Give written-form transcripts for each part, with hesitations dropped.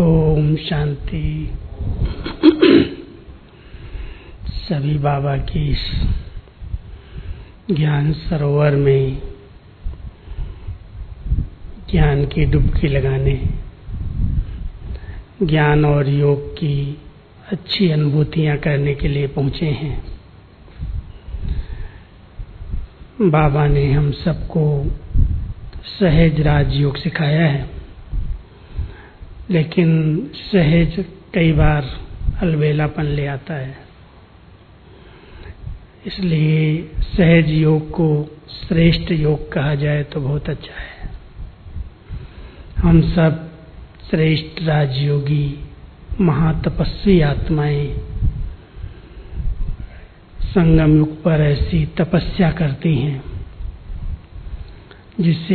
ओम शांति। सभी बाबा की इस ज्ञान सरोवर में ज्ञान की डुबकी लगाने, ज्ञान और योग की अच्छी अनुभूतियां करने के लिए पहुंचे हैं। बाबा ने हम सबको सहज राजयोग सिखाया है, लेकिन सहज कई बार अलबेलापन ले आता है। इसलिए सहज योग को श्रेष्ठ योग कहा जाए तो बहुत अच्छा है। हम सब श्रेष्ठ राजयोगी महातपस्वी आत्माएं संगम युग पर ऐसी तपस्या करती हैं जिससे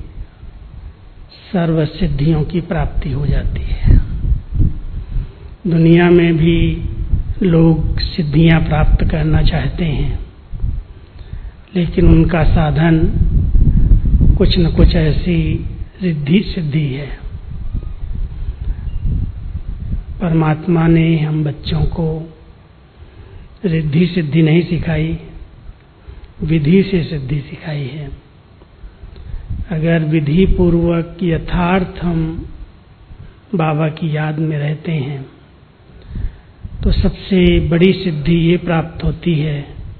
सर्व सिद्धियों की प्राप्ति हो जाती है। दुनिया में भी लोग सिद्धियां प्राप्त करना चाहते हैं, लेकिन उनका साधन कुछ न कुछ ऐसी रिद्धि सिद्धि है। परमात्मा ने हम बच्चों को रिद्धि सिद्धि नहीं सिखाई, विधि से सिद्धि सिखाई है। अगर विधि पूर्वक यथार्थ हम बाबा की याद में रहते हैं तो सबसे बड़ी सिद्धि ये प्राप्त होती है,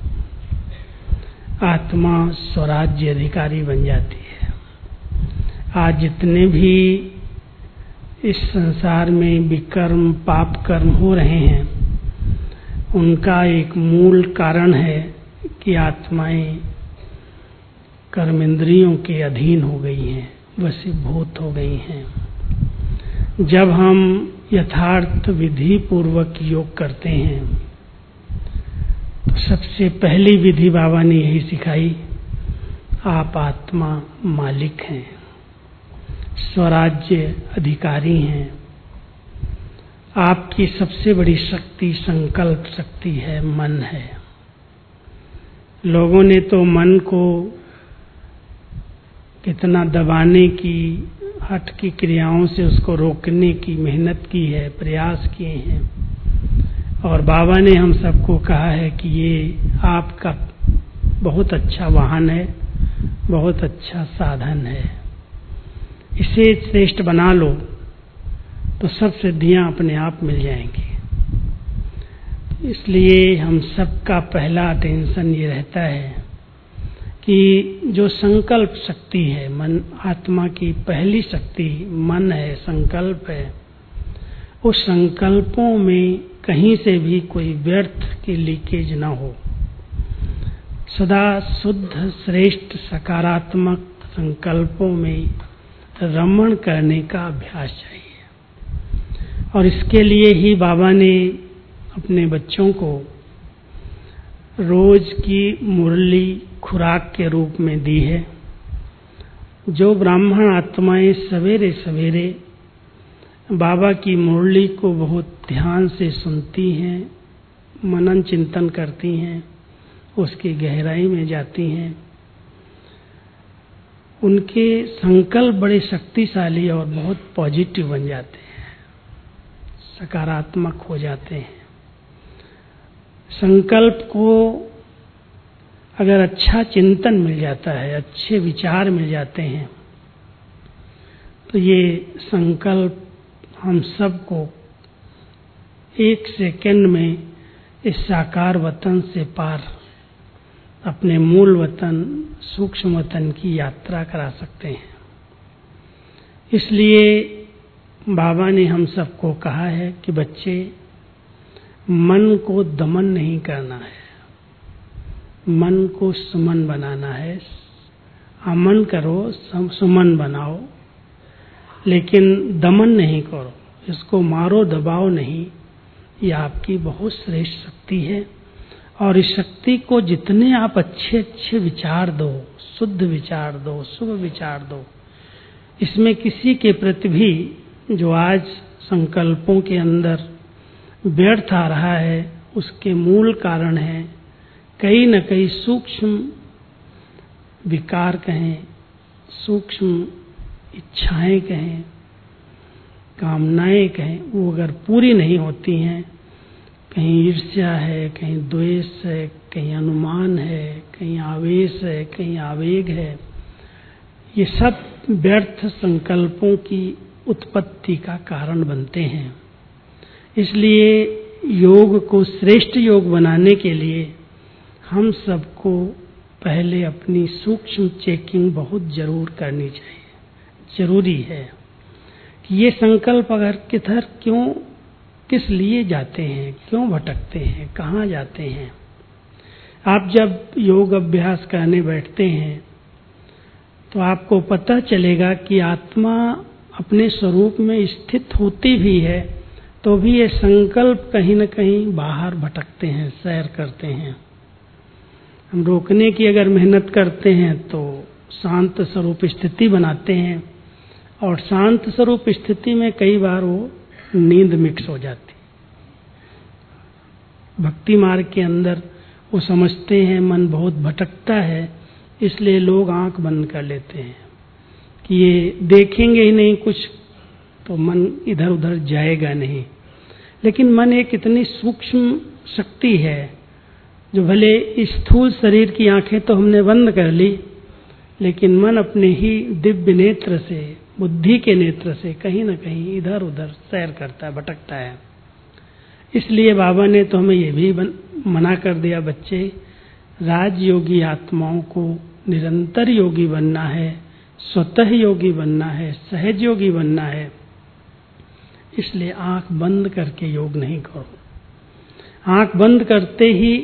आत्मा स्वराज्य अधिकारी बन जाती है। आज जितने भी इस संसार में विकर्म पाप कर्म हो रहे हैं, उनका एक मूल कारण है कि आत्माएं कर्मेंद्रियों के अधीन हो गई हैं, वशीभूत हो गई हैं। जब हम यथार्थ विधि पूर्वक योग करते हैं तो सबसे पहली विधि बाबा ने यही सिखाई, आप आत्मा मालिक हैं, स्वराज्य अधिकारी हैं। आपकी सबसे बड़ी शक्ति संकल्प शक्ति है, मन है। लोगों ने तो मन को कितना दबाने की, हठ की क्रियाओं से उसको रोकने की मेहनत की है, प्रयास किए हैं। और बाबा ने हम सबको कहा है कि ये आपका बहुत अच्छा वाहन है, बहुत अच्छा साधन है, इसे श्रेष्ठ बना लो तो सब सिद्धियां अपने आप मिल जाएंगी। इसलिए हम सबका पहला टेंशन ये रहता है कि जो संकल्प शक्ति है, मन आत्मा की पहली शक्ति मन है, संकल्प है, उस संकल्पों में कहीं से भी कोई व्यर्थ की लीकेज ना हो। सदा शुद्ध श्रेष्ठ सकारात्मक संकल्पों में रमण करने का अभ्यास चाहिए। और इसके लिए ही बाबा ने अपने बच्चों को रोज की मुरली खुराक के रूप में दी है। जो ब्राह्मण आत्माएं सवेरे सवेरे बाबा की मुरली को बहुत ध्यान से सुनती हैं, मनन चिंतन करती हैं, उसकी गहराई में जाती हैं, उनके संकल्प बड़े शक्तिशाली और बहुत पॉजिटिव बन जाते हैं, सकारात्मक हो जाते हैं। संकल्प को अगर अच्छा चिंतन मिल जाता है, अच्छे विचार मिल जाते हैं, तो ये संकल्प हम सबको एक सेकंड में इस साकार वतन से पार अपने मूल वतन सूक्ष्म वतन की यात्रा करा सकते हैं। इसलिए बाबा ने हम सबको कहा है कि बच्चे, मन को दमन नहीं करना है, मन को सुमन बनाना है। अमन करो, सुमन बनाओ, लेकिन दमन नहीं करो, इसको मारो दबाओ नहीं। ये आपकी बहुत श्रेष्ठ शक्ति है। और इस शक्ति को जितने आप अच्छे अच्छे विचार दो, शुद्ध विचार दो, शुभ विचार दो, इसमें किसी के प्रति भी जो आज संकल्पों के अंदर व्यर्थ आ रहा है, उसके मूल कारण है कहीं न कहीं सूक्ष्म विकार कहें, सूक्ष्म इच्छाएं कहें, कामनाएं कहें, वो अगर पूरी नहीं होती हैं, कहीं ईर्ष्या है, कहीं द्वेष है, कहीं अनुमान है, कहीं आवेश है, कहीं आवेग है, ये सब व्यर्थ संकल्पों की उत्पत्ति का कारण बनते हैं। इसलिए योग को श्रेष्ठ योग बनाने के लिए हम सबको पहले अपनी सूक्ष्म चेकिंग बहुत जरूर करनी चाहिए। जरूरी है कि ये संकल्प अगर किधर क्यों, किस लिए जाते हैं, क्यों भटकते हैं, कहाँ जाते हैं। आप जब योग अभ्यास करने बैठते हैं तो आपको पता चलेगा कि आत्मा अपने स्वरूप में स्थित होती भी है तो भी ये संकल्प कहीं न कहीं बाहर भटकते हैं, सैर करते हैं। हम रोकने की अगर मेहनत करते हैं तो शांत स्वरूप स्थिति बनाते हैं, और शांत स्वरूप स्थिति में कई बार वो नींद मिक्स हो जाती। भक्ति मार्ग के अंदर वो समझते हैं मन बहुत भटकता है, इसलिए लोग आंख बंद कर लेते हैं कि ये देखेंगे ही नहीं कुछ तो मन इधर उधर जाएगा नहीं। लेकिन मन एक इतनी सूक्ष्म शक्ति है जो भले स्थूल शरीर की आंखें तो हमने बंद कर ली, लेकिन मन अपने ही दिव्य नेत्र से, बुद्धि के नेत्र से कहीं न कहीं इधर उधर सैर करता है, भटकता है। इसलिए बाबा ने तो हमें ये भी मना कर दिया, बच्चे राजयोगी आत्माओं को निरंतर योगी बनना है, स्वतः योगी बनना है, सहज योगी बनना है। इसलिए आंख बंद करके योग नहीं करो। आंख बंद करते ही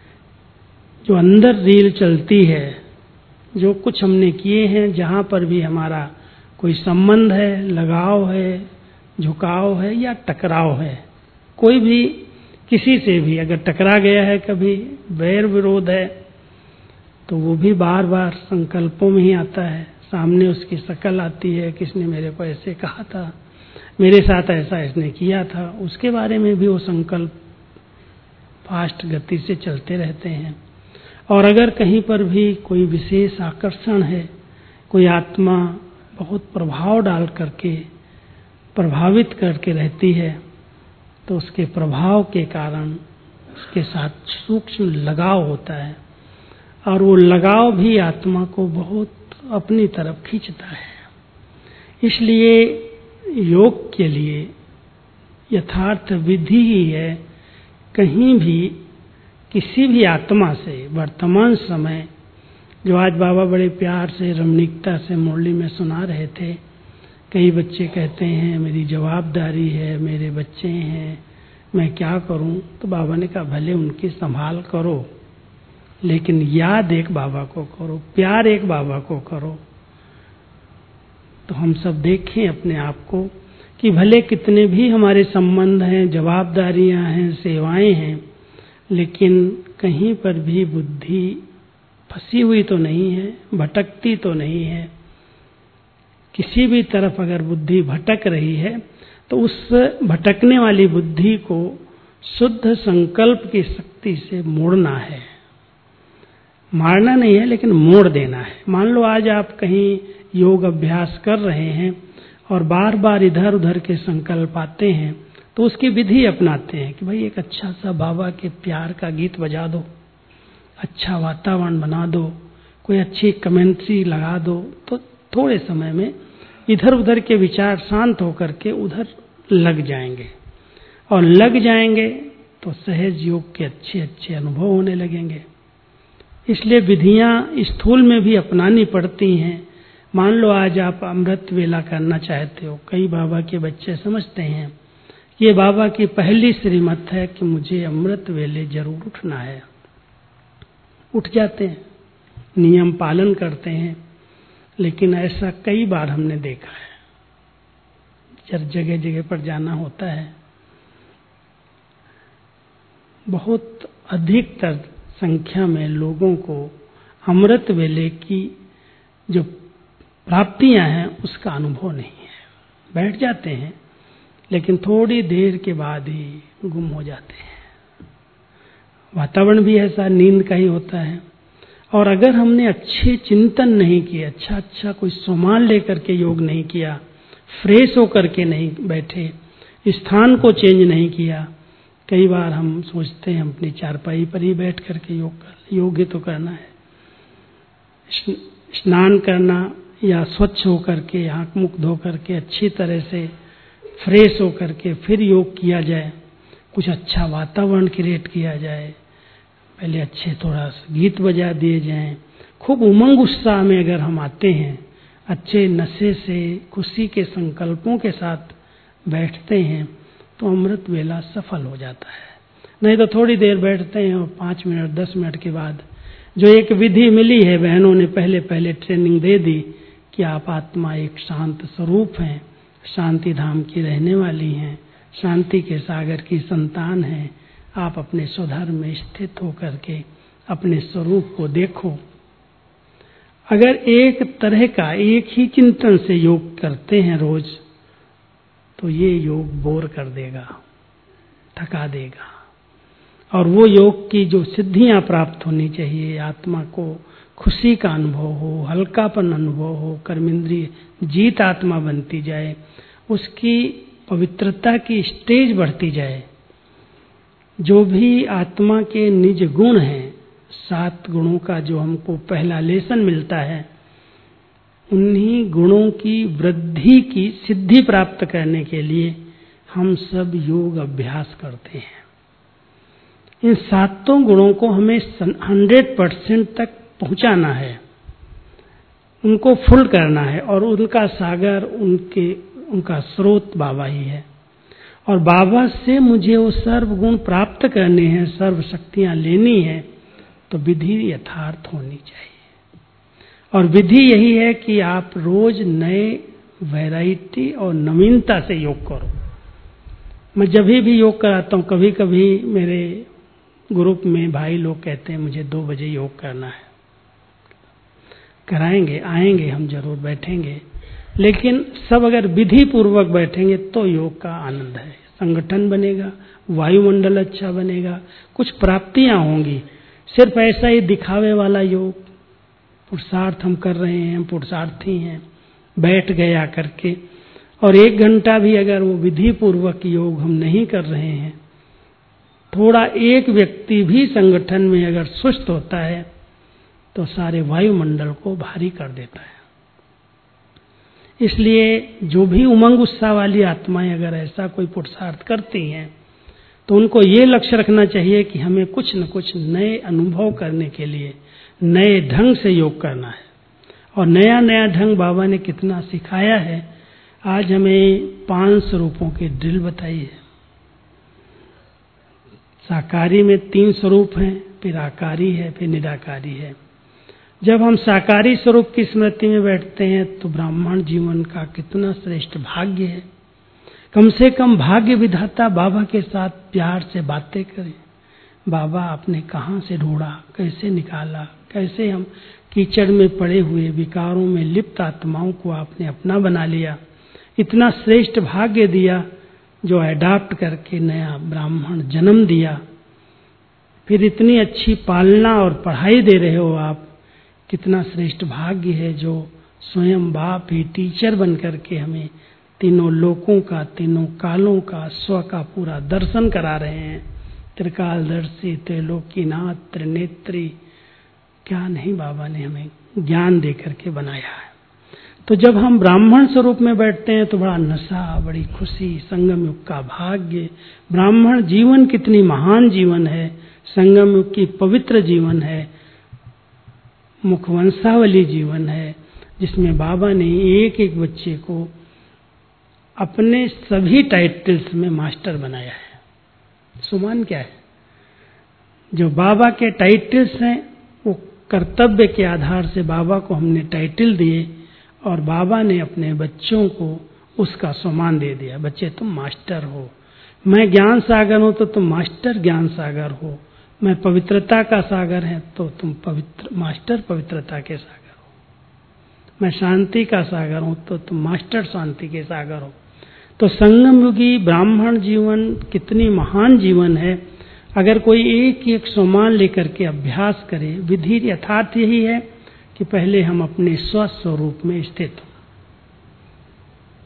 जो अंदर रील चलती है, जो कुछ हमने किए हैं, जहाँ पर भी हमारा कोई संबंध है, लगाव है, झुकाव है या टकराव है, कोई भी किसी से भी अगर टकरा गया है, कभी वैर विरोध है, तो वो भी बार बार संकल्पों में ही आता है। सामने उसकी शक्ल आती है, किसने मेरे को ऐसे कहा था, मेरे साथ ऐसा इसने किया था, उसके बारे में भी वो संकल्प फास्ट गति से चलते रहते हैं। और अगर कहीं पर भी कोई विशेष आकर्षण है, कोई आत्मा बहुत प्रभाव डाल करके प्रभावित करके रहती है, तो उसके प्रभाव के कारण उसके साथ सूक्ष्म लगाव होता है, और वो लगाव भी आत्मा को बहुत अपनी तरफ खींचता है। इसलिए योग के लिए यथार्थ विधि ही है, कहीं भी किसी भी आत्मा से वर्तमान समय, जो आज बाबा बड़े प्यार से रमणीकता से मुरली में सुना रहे थे, कई बच्चे कहते हैं मेरी जवाबदारी है, मेरे बच्चे हैं, मैं क्या करूं। तो बाबा ने कहा भले उनकी संभाल करो, लेकिन याद एक बाबा को करो, प्यार एक बाबा को करो। तो हम सब देखें अपने आप को कि भले कितने भी हमारे संबंध हैं, जवाबदारियां हैं, सेवाएं हैं, लेकिन कहीं पर भी बुद्धि फंसी हुई तो नहीं है, भटकती तो नहीं है। किसी भी तरफ अगर बुद्धि भटक रही है तो उस भटकने वाली बुद्धि को शुद्ध संकल्प की शक्ति से मोड़ना है। मारना नहीं है, लेकिन मोड़ देना है। मान लो आज आप कहीं योग अभ्यास कर रहे हैं और बार बार इधर उधर के संकल्प आते हैं, तो उसकी विधि अपनाते हैं कि भाई एक अच्छा सा बाबा के प्यार का गीत बजा दो, अच्छा वातावरण बना दो, कोई अच्छी कमेंट्री लगा दो, तो थोड़े समय में इधर उधर के विचार शांत होकर के उधर लग जाएंगे, और लग जाएंगे तो सहज योग के अच्छे अच्छे अनुभव होने लगेंगे। इसलिए विधियां स्थूल में भी अपनानी पड़ती हैं। मान लो आज आप अमृत वेला करना चाहते हो, कई बाबा के बच्चे समझते हैं ये बाबा की पहली श्रीमत है कि मुझे अमृत वेले जरूर उठना है, उठ जाते हैं, नियम पालन करते हैं। लेकिन ऐसा कई बार हमने देखा है, जब जगह जगह पर जाना होता है, बहुत अधिकतर संख्या में लोगों को अमृत वेले की जो प्राप्तियां हैं उसका अनुभव नहीं है। बैठ जाते हैं लेकिन थोड़ी देर के बाद ही गुम हो जाते हैं। वातावरण भी ऐसा नींद का ही होता है। और अगर हमने अच्छे चिंतन नहीं किए, अच्छा कोई सामान लेकर के योग नहीं किया, फ्रेश होकर के नहीं बैठे, स्थान को चेंज नहीं किया। कई बार हम सोचते हैं अपनी चारपाई पर ही बैठ करके योग कर, योग तो करना है। स्नान करना या स्वच्छ होकर के, आंख मुख धो करके अच्छी तरह से फ्रेश होकर के फिर योग किया जाए। कुछ अच्छा वातावरण क्रिएट किया जाए, पहले अच्छे थोड़ा सा गीत बजा दिए जाएं। खूब उमंग उत्साह में अगर हम आते हैं, अच्छे नशे से खुशी के संकल्पों के साथ बैठते हैं, तो अमृत वेला सफल हो जाता है। नहीं तो थोड़ी देर बैठते हैं और 5 मिनट 10 मिनट के बाद जो एक विधि मिली है, बहनों ने पहले पहले ट्रेनिंग दे दी कि आप आत्मा एक शांत स्वरूप हैं, शांति धाम की रहने वाली हैं, शांति के सागर की संतान हैं। आप अपने स्वधर्म में स्थित होकर के अपने स्वरूप को देखो। अगर एक तरह का एक ही चिंतन से योग करते हैं रोज, तो ये योग बोर कर देगा, थका देगा। और वो योग की जो सिद्धियां प्राप्त होनी चाहिए, आत्मा को खुशी का अनुभव हो, हल्कापन अनुभव हो, कर्मेंद्रिय जीत आत्मा बनती जाए, उसकी पवित्रता की स्टेज बढ़ती जाए। जो भी आत्मा के निज गुण हैं, 7 गुणों का जो हमको पहला लेसन मिलता है, उन्हीं गुणों की वृद्धि की सिद्धि प्राप्त करने के लिए हम सब योग अभ्यास करते हैं। इन 7 गुणों को हमें 100% तक पहुंचाना है, उनको फुल करना है। और उनका सागर, उनका स्रोत बाबा ही है। और बाबा से मुझे वो सर्व गुण प्राप्त करने हैं, सर्व शक्तियां लेनी है, तो विधि यथार्थ होनी चाहिए। और विधि यही है कि आप रोज नए वैरायटी और नवीनता से योग करो। मैं जब भी योग कराता हूँ, कभी कभी मेरे ग्रुप में भाई लोग कहते हैं मुझे 2 बजे योग करना है, कराएंगे, आएंगे, हम जरूर बैठेंगे। लेकिन सब अगर विधि पूर्वक बैठेंगे तो योग का आनंद है। संगठन बनेगा, वायुमंडल अच्छा बनेगा, कुछ प्राप्तियां होंगी। सिर्फ ऐसा ही दिखावे वाला योग, पुरुषार्थ हम कर रहे हैं, पुरुषार्थी हैं, बैठ गए आकर के, और 1 घंटा भी अगर वो विधि पूर्वक योग हम नहीं कर रहे हैं, थोड़ा एक व्यक्ति भी संगठन में अगर सुस्त होता है तो सारे वायुमंडल को भारी कर देता है। इसलिए जो भी उमंग उत्साह वाली आत्माएं अगर ऐसा कोई पुरुषार्थ करती हैं, तो उनको ये लक्ष्य रखना चाहिए कि हमें कुछ न कुछ नए अनुभव करने के लिए नए ढंग से योग करना है। और नया नया ढंग बाबा ने कितना सिखाया है। आज हमें 5 स्वरूपों की ड्रिल बताई है। साकारी में 3 स्वरूप हैं, फिर आकारी है, फिर निराकारी है। जब हम साकारी स्वरूप की स्मृति में बैठते हैं तो ब्राह्मण जीवन का कितना श्रेष्ठ भाग्य है। कम से कम भाग्य विधाता बाबा के साथ प्यार से बातें करें। बाबा आपने कहाँ से ढूंढा, कैसे निकाला, कैसे हम कीचड़ में पड़े हुए विकारों में लिप्त आत्माओं को आपने अपना बना लिया। इतना श्रेष्ठ भाग्य दिया जो अडॉप्ट करके नया ब्राह्मण जन्म दिया। फिर इतनी अच्छी पालना और पढ़ाई दे रहे हो आप। कितना श्रेष्ठ भाग्य है जो स्वयं बाप ही टीचर बन करके हमें तीनों लोकों का, तीनों कालों का, स्व का पूरा दर्शन करा रहे हैं। त्रिकालदर्शी, त्रिलोकीनाथ, त्रिनेत्री, क्या नहीं बाबा ने हमें ज्ञान दे करके बनाया है। तो जब हम ब्राह्मण स्वरूप में बैठते हैं तो बड़ा नशा, बड़ी खुशी, संगम युग का भाग्य। ब्राह्मण जीवन कितनी महान जीवन है, संगम युग की पवित्र जीवन है, मुखवंशावली जीवन है, जिसमें बाबा ने एक एक बच्चे को अपने सभी टाइटल्स में मास्टर बनाया है। सुमान क्या है? जो बाबा के टाइटल्स हैं वो कर्तव्य के आधार से बाबा को हमने टाइटल दिए और बाबा ने अपने बच्चों को उसका सम्मान दे दिया। बच्चे तुम मास्टर हो, मैं ज्ञान सागर हूं तो तुम मास्टर ज्ञान सागर हो, मैं पवित्रता का सागर है तो तुम मास्टर पवित्रता के सागर हो, मैं शांति का सागर हूं तो तुम मास्टर शांति के सागर हो। तो संगम युगी ब्राह्मण जीवन कितनी महान जीवन है। अगर कोई एक एक सम्मान लेकर के अभ्यास करे, विधि यथार्थ यही है कि पहले हम अपने स्वस्वरूप में स्थित हों।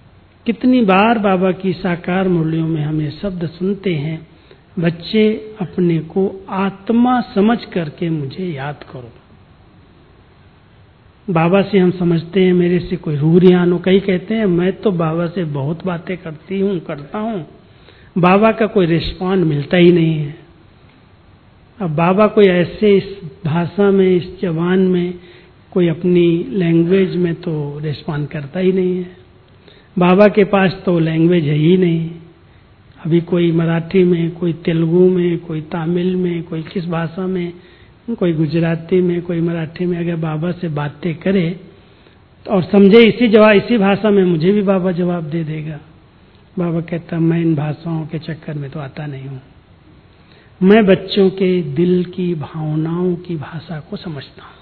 कितनी बार बाबा की साकार मुरलियों में हम ये शब्द सुनते हैं, बच्चे अपने को आत्मा समझ करके मुझे याद करो। बाबा से हम समझते हैं मेरे से कोई रूरियान हो। कई कहते हैं मैं तो बाबा से बहुत बातें करता हूँ, बाबा का कोई रिस्पॉन्ड मिलता ही नहीं है। अब बाबा कोई ऐसे इस भाषा में, इस जबान में, कोई अपनी लैंग्वेज में तो रिस्पॉन्ड करता ही नहीं है। बाबा के पास तो लैंग्वेज है ही नहीं। अभी कोई मराठी में, कोई तेलुगु में, कोई तमिल में, कोई किस भाषा में, कोई गुजराती में, कोई मराठी में अगर बाबा से बातें करे और समझे इसी भाषा में, मुझे भी बाबा जवाब दे देगा। बाबा कहता मैं इन भाषाओं के चक्कर में तो आता नहीं हूँ। मैं बच्चों के दिल की भावनाओं की भाषा को समझता हूँ,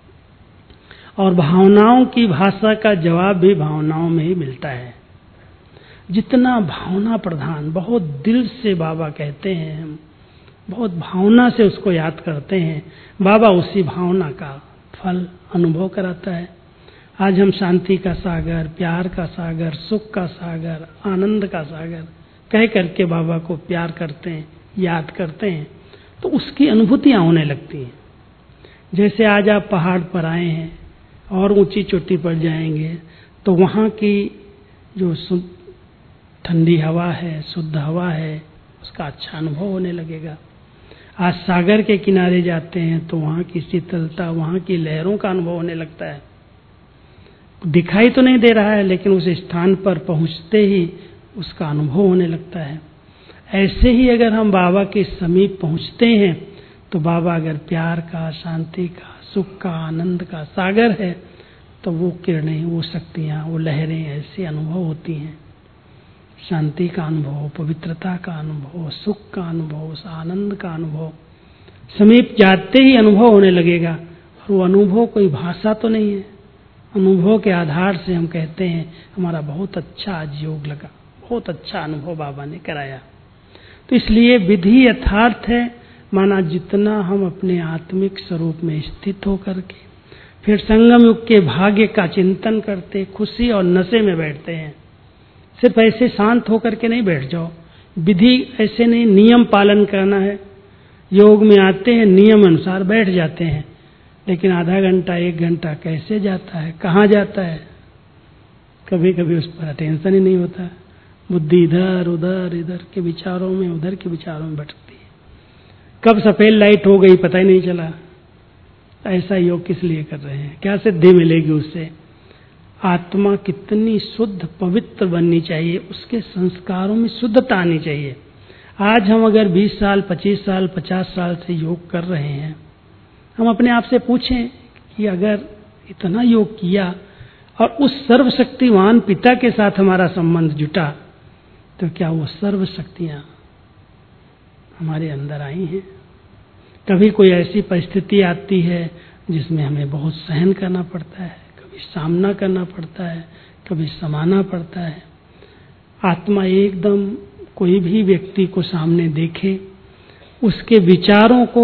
और भावनाओं की भाषा का जवाब भी भावनाओं में ही मिलता है। जितना भावना प्रधान, बहुत दिल से बाबा कहते हैं, हम बहुत भावना से उसको याद करते हैं, बाबा उसी भावना का फल अनुभव कराता है। आज हम शांति का सागर, प्यार का सागर, सुख का सागर, आनंद का सागर कह करके बाबा को प्यार करते हैं, याद करते हैं, तो उसकी अनुभूतियां होने लगती हैं। जैसे आज आप पहाड़ पर आए हैं और ऊंची चोटी पर जाएंगे तो वहाँ की जो ठंडी हवा है, शुद्ध हवा है, उसका अच्छा अनुभव होने लगेगा। आज सागर के किनारे जाते हैं तो वहाँ की शीतलता, वहाँ की लहरों का अनुभव होने लगता है। दिखाई तो नहीं दे रहा है, लेकिन उस स्थान पर पहुँचते ही उसका अनुभव होने लगता है। ऐसे ही अगर हम बाबा के समीप पहुँचते हैं तो बाबा अगर प्यार का, शांति का, सुख का, आनंद का सागर है तो वो किरणें, वो शक्तियाँ, वो लहरें ऐसे अनुभव होती हैं। शांति का अनुभव, पवित्रता का अनुभव, सुख का अनुभव, उस आनंद का अनुभव समीप जाते ही अनुभव होने लगेगा। और वो अनुभव कोई भाषा तो नहीं है। अनुभव के आधार से हम कहते हैं हमारा बहुत अच्छा आज योग लगा, बहुत अच्छा अनुभव बाबा ने कराया। तो इसलिए विधि यथार्थ है, माना जितना हम अपने आत्मिक स्वरूप में स्थित होकर के फिर संगम युग के भाग्य का चिंतन करते खुशी और नशे में बैठते हैं। सिर्फ ऐसे शांत होकर के नहीं बैठ जाओ, विधि ऐसे नहीं, नियम पालन करना है। योग में आते हैं, नियम अनुसार बैठ जाते हैं, लेकिन आधा घंटा, 1 घंटा कैसे जाता है, कहाँ जाता है, कभी कभी उस पर अटेंशन ही नहीं होता। बुद्धि इधर उधर, इधर के विचारों में, उधर के विचारों में भटकती है। कब सफेद लाइट हो गई पता ही नहीं चला। ऐसा योग किस लिए कर रहे हैं, क्या सिद्धि मिलेगी उससे? आत्मा कितनी शुद्ध पवित्र बननी चाहिए, उसके संस्कारों में शुद्धता आनी चाहिए। आज हम अगर 20 साल, 25 साल, 50 साल से योग कर रहे हैं, हम अपने आप से पूछें कि अगर इतना योग किया और उस सर्वशक्तिवान पिता के साथ हमारा संबंध जुटा, तो क्या वो सर्व शक्तियाँ हमारे अंदर आई हैं? कभी कोई ऐसी परिस्थिति आती है जिसमें हमें बहुत सहन करना पड़ता है, कभी सामना करना पड़ता है, कभी समाना पड़ता है। आत्मा एकदम कोई भी व्यक्ति को सामने देखे, उसके विचारों को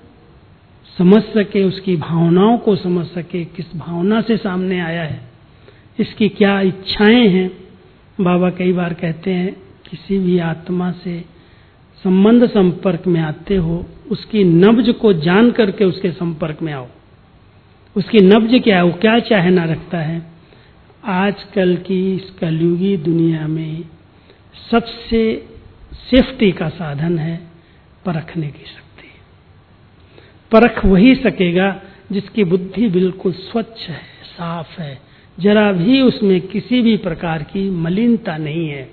समझ सके, उसकी भावनाओं को समझ सके, किस भावना से सामने आया है, इसकी क्या इच्छाएं हैं। बाबा कई बार कहते हैं किसी भी आत्मा से संबंध संपर्क में आते हो, उसकी नब्ज को जान करके उसके संपर्क में आओ। उसकी नब्ज क्या है, वो क्या चाहना रखता है। आजकल की इस कलयुगी दुनिया में सबसे सेफ्टी का साधन है परखने की शक्ति। परख वही सकेगा जिसकी बुद्धि बिल्कुल स्वच्छ है, साफ है, जरा भी उसमें किसी भी प्रकार की मलिनता नहीं है।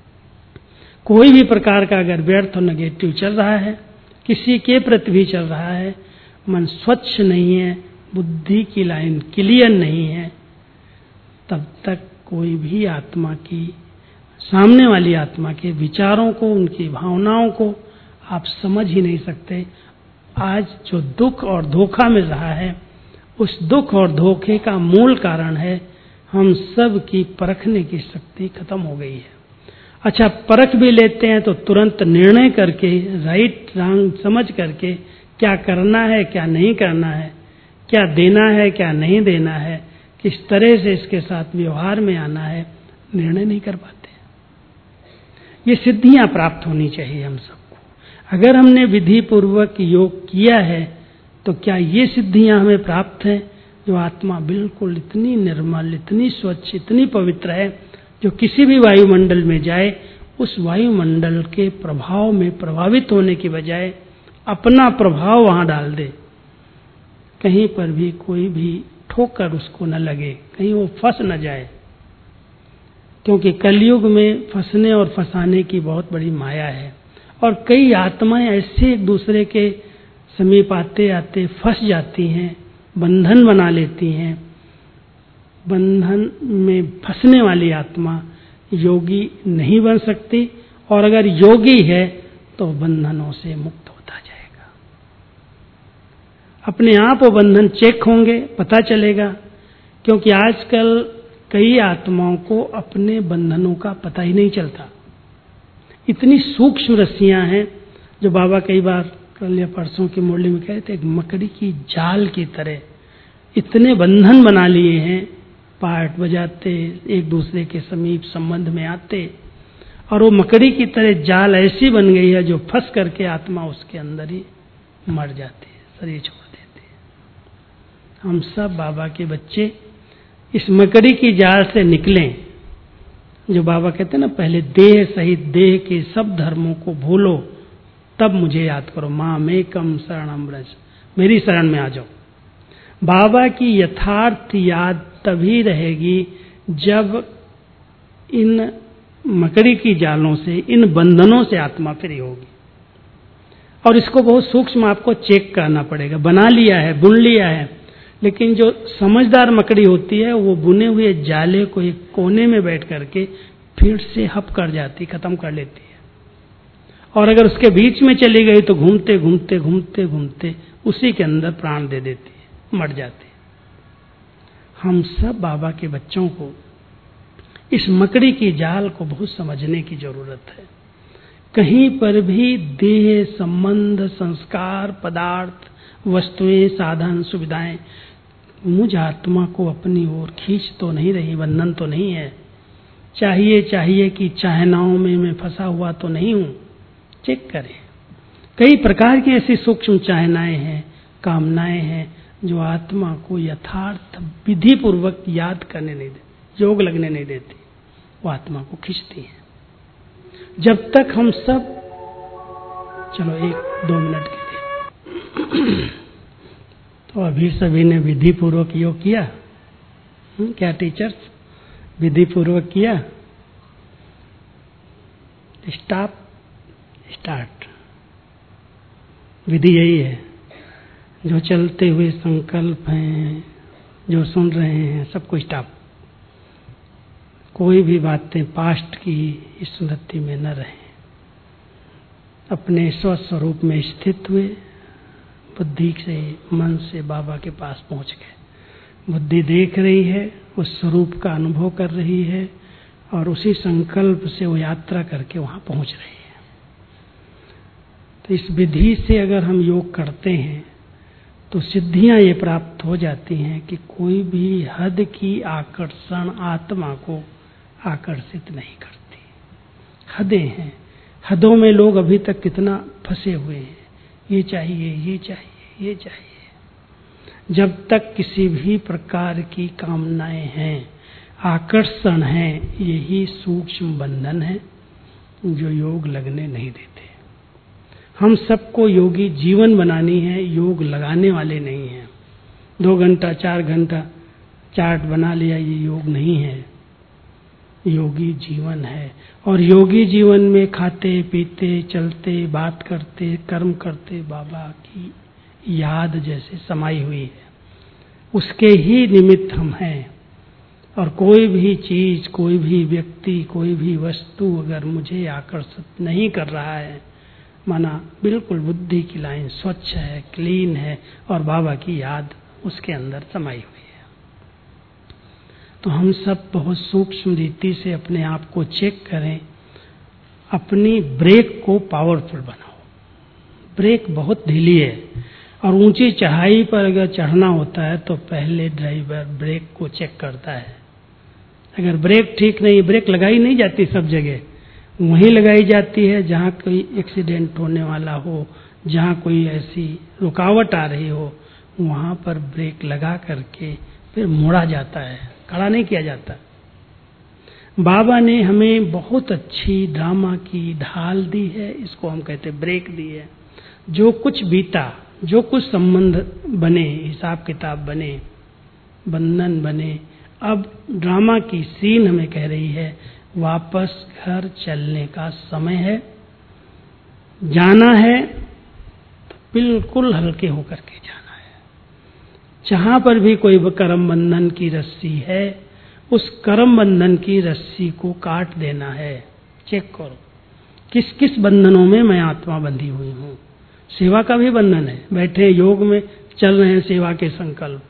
कोई भी प्रकार का अगर व्यर्थ और नेगेटिव चल रहा है, किसी के प्रति भी चल रहा है, मन स्वच्छ नहीं है, बुद्धि की लाइन क्लियर नहीं है, तब तक कोई भी आत्मा की, सामने वाली आत्मा के विचारों को, उनकी भावनाओं को आप समझ ही नहीं सकते। आज जो दुख और धोखा मिल रहा है, उस दुख और धोखे का मूल कारण है हम सब की परखने की शक्ति खत्म हो गई है। अच्छा, परख भी लेते हैं तो तुरंत निर्णय करके, राइट रॉन्ग समझ करके क्या करना है, क्या नहीं करना है, क्या देना है, क्या नहीं देना है, किस तरह से इसके साथ व्यवहार में आना है, निर्णय नहीं कर पाते। ये सिद्धियां प्राप्त होनी चाहिए हम सबको। अगर हमने विधि पूर्वक योग किया है तो क्या ये सिद्धियां हमें प्राप्त हैं? जो आत्मा बिल्कुल इतनी निर्मल, इतनी स्वच्छ, इतनी पवित्र है, जो किसी भी वायुमंडल में जाए उस वायुमंडल के प्रभाव में प्रभावित होने की बजाय अपना प्रभाव वहां डाल दे, कहीं पर भी कोई भी ठोकर उसको न लगे, कहीं वो फंस न जाए। क्योंकि कलयुग में फंसने और फंसाने की बहुत बड़ी माया है और कई आत्माएं ऐसे एक दूसरे के समीप आते आते फंस जाती हैं, बंधन बना लेती हैं। बंधन में फंसने वाली आत्मा योगी नहीं बन सकती, और अगर योगी है तो बंधनों से मुक्त होता जाएगा। अपने आप वो बंधन चेक होंगे, पता चलेगा। क्योंकि आजकल कई आत्माओं को अपने बंधनों का पता ही नहीं चलता। इतनी सूक्ष्म रस्सियां हैं, जो बाबा कई बार कल या परसों की मुरली में कहे थे, एक मकड़ी की जाल की तरह इतने बंधन बना लिए हैं। पाठ बजाते, एक दूसरे के समीप संबंध में आते, और वो मकड़ी की तरह जाल ऐसी बन गई है जो फंस करके आत्मा उसके अंदर ही मर जाती है, शरीर छोड़ देती है। हम सब बाबा के बच्चे इस मकड़ी की जाल से निकलें। जो बाबा कहते हैं ना, पहले देह सहित देह के सब धर्मों को भूलो, तब मुझे याद करो। मामेकम शरणम व्रज, मेरी शरण में आ जाओ। बाबा की यथार्थ याद तभी रहेगी जब इन मकड़ी की जालों से, इन बंधनों से आत्मा फ्री होगी। और इसको बहुत सूक्ष्म आपको चेक करना पड़ेगा। बना लिया है, बुन लिया है, लेकिन जो समझदार मकड़ी होती है वो बुने हुए जाले को एक कोने में बैठ करके फिर से हप कर जाती, खत्म कर लेती है। और अगर उसके बीच में चली गई तो घूमते घूमते घूमते घूमते उसी के अंदर प्राण दे देती है, मर जाती है। हम सब बाबा के बच्चों को इस मकड़ी की जाल को बहुत समझने की जरूरत है। कहीं पर भी देह, संबंध, संस्कार, पदार्थ, वस्तुएं, साधन, सुविधाएं मुझ आत्मा को अपनी ओर खींच तो नहीं रही, बंधन तो नहीं है। चाहिए कि चाहनाओं में मैं फंसा हुआ तो नहीं हूं। चेक करें। कई प्रकार की ऐसी सूक्ष्म चाहनाएं हैं, कामनाएं हैं, जो आत्मा को यथार्थ विधि पूर्वक याद करने नहीं देती, योग लगने नहीं देती, वो आत्मा को खींचती है। जब तक हम सब, चलो 1-2 मिनट के लिए तो अभी सभी ने विधि पूर्वक योग किया? क्या टीचर्स, विधि पूर्वक किया? स्टार्ट। विधि यही है। जो चलते हुए संकल्प हैं, जो सुन रहे हैं, सबको स्टॉप। कोई भी बातें पास्ट की स्मृति में न रहें। अपने स्वस्वरूप में स्थित हुए, बुद्धि से, मन से बाबा के पास पहुंच गए। बुद्धि देख रही है, उस स्वरूप का अनुभव कर रही है, और उसी संकल्प से वो यात्रा करके वहां पहुंच रही है। तो इस विधि से अगर हम योग करते हैं तो सिद्धियां ये प्राप्त हो जाती हैं कि कोई भी हद की आकर्षण आत्मा को आकर्षित नहीं करती। हदें हैं, हदों में लोग अभी तक कितना फंसे हुए हैं। ये चाहिए, ये चाहिए, ये चाहिए। जब तक किसी भी प्रकार की कामनाएं हैं, आकर्षण है, यही सूक्ष्म बंधन है जो योग लगने नहीं देते। हम सबको योगी जीवन बनानी है, योग लगाने वाले नहीं हैं। 2 घंटा 4 घंटा चार्ट बना लिया, ये योग नहीं है। योगी जीवन है, और योगी जीवन में खाते पीते, चलते, बात करते, कर्म करते बाबा की याद जैसे समाई हुई है। उसके ही निमित्त हम हैं। और कोई भी चीज, कोई भी व्यक्ति, कोई भी वस्तु अगर मुझे आकर्षित नहीं कर रहा है, माना बिल्कुल बुद्धि की लाइन स्वच्छ है, क्लीन है, और बाबा की याद उसके अंदर समाई हुई है, तो हम सब बहुत सूक्ष्म रीति से अपने आप को चेक करें। अपनी ब्रेक को पावरफुल बनाओ। ब्रेक बहुत ढीली है, और ऊंची चढ़ाई पर अगर चढ़ना होता है तो पहले ड्राइवर ब्रेक को चेक करता है अगर ब्रेक ठीक नहीं, ब्रेक लगाई नहीं जाती सब जगह, वहीं लगाई जाती है जहाँ कोई एक्सीडेंट होने वाला हो, जहाँ कोई ऐसी रुकावट आ रही हो, वहाँ पर ब्रेक लगा करके फिर मोड़ा जाता है, खड़ा नहीं किया जाता। बाबा ने हमें बहुत अच्छी ड्रामा की ढाल दी है, इसको हम कहते ब्रेक दी है। जो कुछ बीता, जो कुछ संबंध बने, हिसाब किताब बने, बंधन बने, अब ड्रामा की सीन हमें कह रही है वापस घर चलने का समय है। जाना है तो बिल्कुल हल्के होकर के जाना है। जहां पर भी कोई कर्म बंधन की रस्सी है, उस कर्म बंधन की रस्सी को काट देना है। चेक करो किस किस बंधनों में मैं आत्मा बंधी हुई हूं। सेवा का भी बंधन है, बैठे योग में चल रहे हैं सेवा के संकल्प,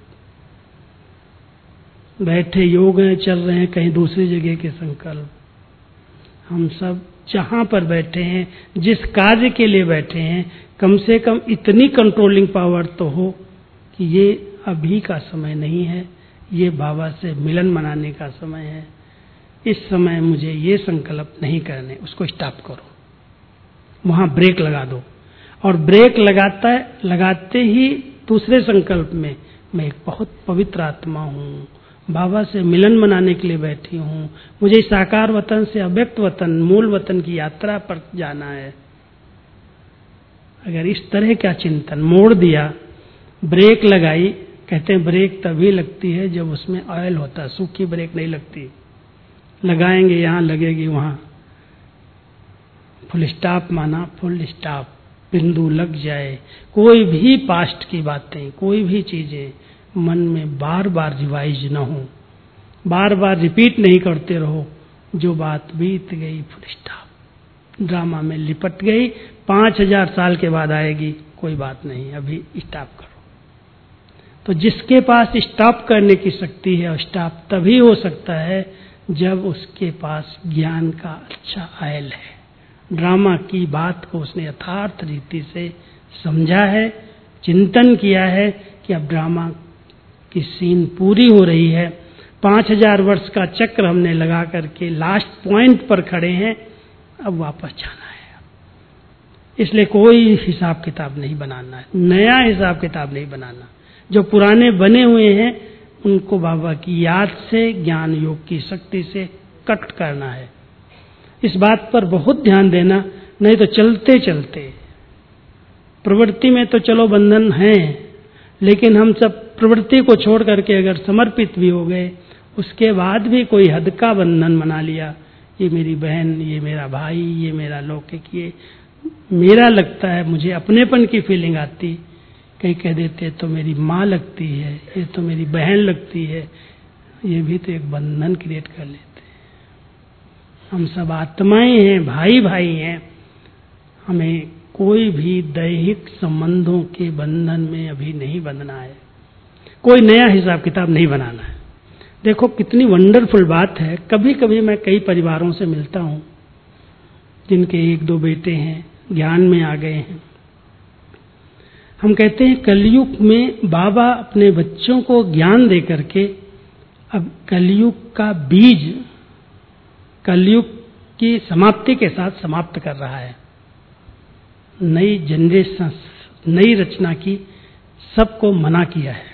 बैठे योग में चल रहे हैं कहीं दूसरी जगह के संकल्प। हम सब जहां पर बैठे हैं, जिस कार्य के लिए बैठे हैं, कम से कम इतनी कंट्रोलिंग पावर तो हो कि ये अभी का समय नहीं है, ये बाबा से मिलन मनाने का समय है। इस समय मुझे ये संकल्प नहीं करने, उसको स्टॉप करो, वहां ब्रेक लगा दो। और ब्रेक लगाते ही दूसरे संकल्प में मैं एक बहुत पवित्र आत्मा हूँ, बाबा से मिलन मनाने के लिए बैठी हूँ, मुझे साकार वतन से अव्यक्त वतन, मूल वतन की यात्रा पर जाना है। अगर इस तरह का चिंतन मोड़ दिया, ब्रेक लगाई, कहते हैं ब्रेक तभी लगती है जब उसमें ऑयल होता है, सूखी ब्रेक नहीं लगती। लगाएंगे यहाँ लगेगी वहाँ, फुल स्टॉप माना फुल स्टॉप, बिंदु लग जाए। कोई भी पास्ट की बातें, कोई भी चीजें मन में बार बार रिवाइज न हो, बार बार रिपीट नहीं करते रहो। जो बात बीत गई फुल स्टॉप, ड्रामा में लिपट गई, 5000 साल के बाद आएगी, कोई बात नहीं, अभी स्टॉप करो। तो जिसके पास स्टॉप करने की शक्ति है, स्टॉप तभी हो सकता है जब उसके पास ज्ञान का अच्छा आयल है, ड्रामा की बात को उसने यथार्थ रीति से समझा है, चिंतन किया है कि अब ड्रामा की सीन पूरी हो रही है, 5000 वर्ष का चक्र हमने लगा करके लास्ट पॉइंट पर खड़े हैं, अब वापस जाना है। इसलिए कोई हिसाब किताब नहीं बनाना है, नया हिसाब किताब नहीं बनाना। जो पुराने बने हुए हैं उनको बाबा की याद से, ज्ञान योग की शक्ति से कट करना है। इस बात पर बहुत ध्यान देना, नहीं तो चलते चलते प्रवृत्ति में तो चलो बंधन है, लेकिन हम सब प्रवृत्ति को छोड़ करके अगर समर्पित भी हो गए, उसके बाद भी कोई हद का बंधन बना लिया, ये मेरी बहन, ये मेरा भाई, ये मेरा लौकिक, ये मेरा लगता है, मुझे अपनेपन की फीलिंग आती। कई कह देते तो मेरी माँ लगती है, ये तो मेरी बहन लगती है, ये भी तो एक बंधन क्रिएट कर लेते हैं। हम सब आत्माएं हैं, भाई भाई हैं, हमें कोई भी दैहिक संबंधों के बंधन में अभी नहीं बंधना है, कोई नया हिसाब किताब नहीं बनाना है। देखो कितनी वंडरफुल बात है। कभी कभी मैं कई परिवारों से मिलता हूँ जिनके 1-2 बेटे हैं, ज्ञान में आ गए हैं। हम कहते हैं कलयुग में बाबा अपने बच्चों को ज्ञान दे करके अब कलयुग का बीज कलयुग की समाप्ति के साथ समाप्त कर रहा है। नई जनरेशन, नई रचना की सबको मना किया है।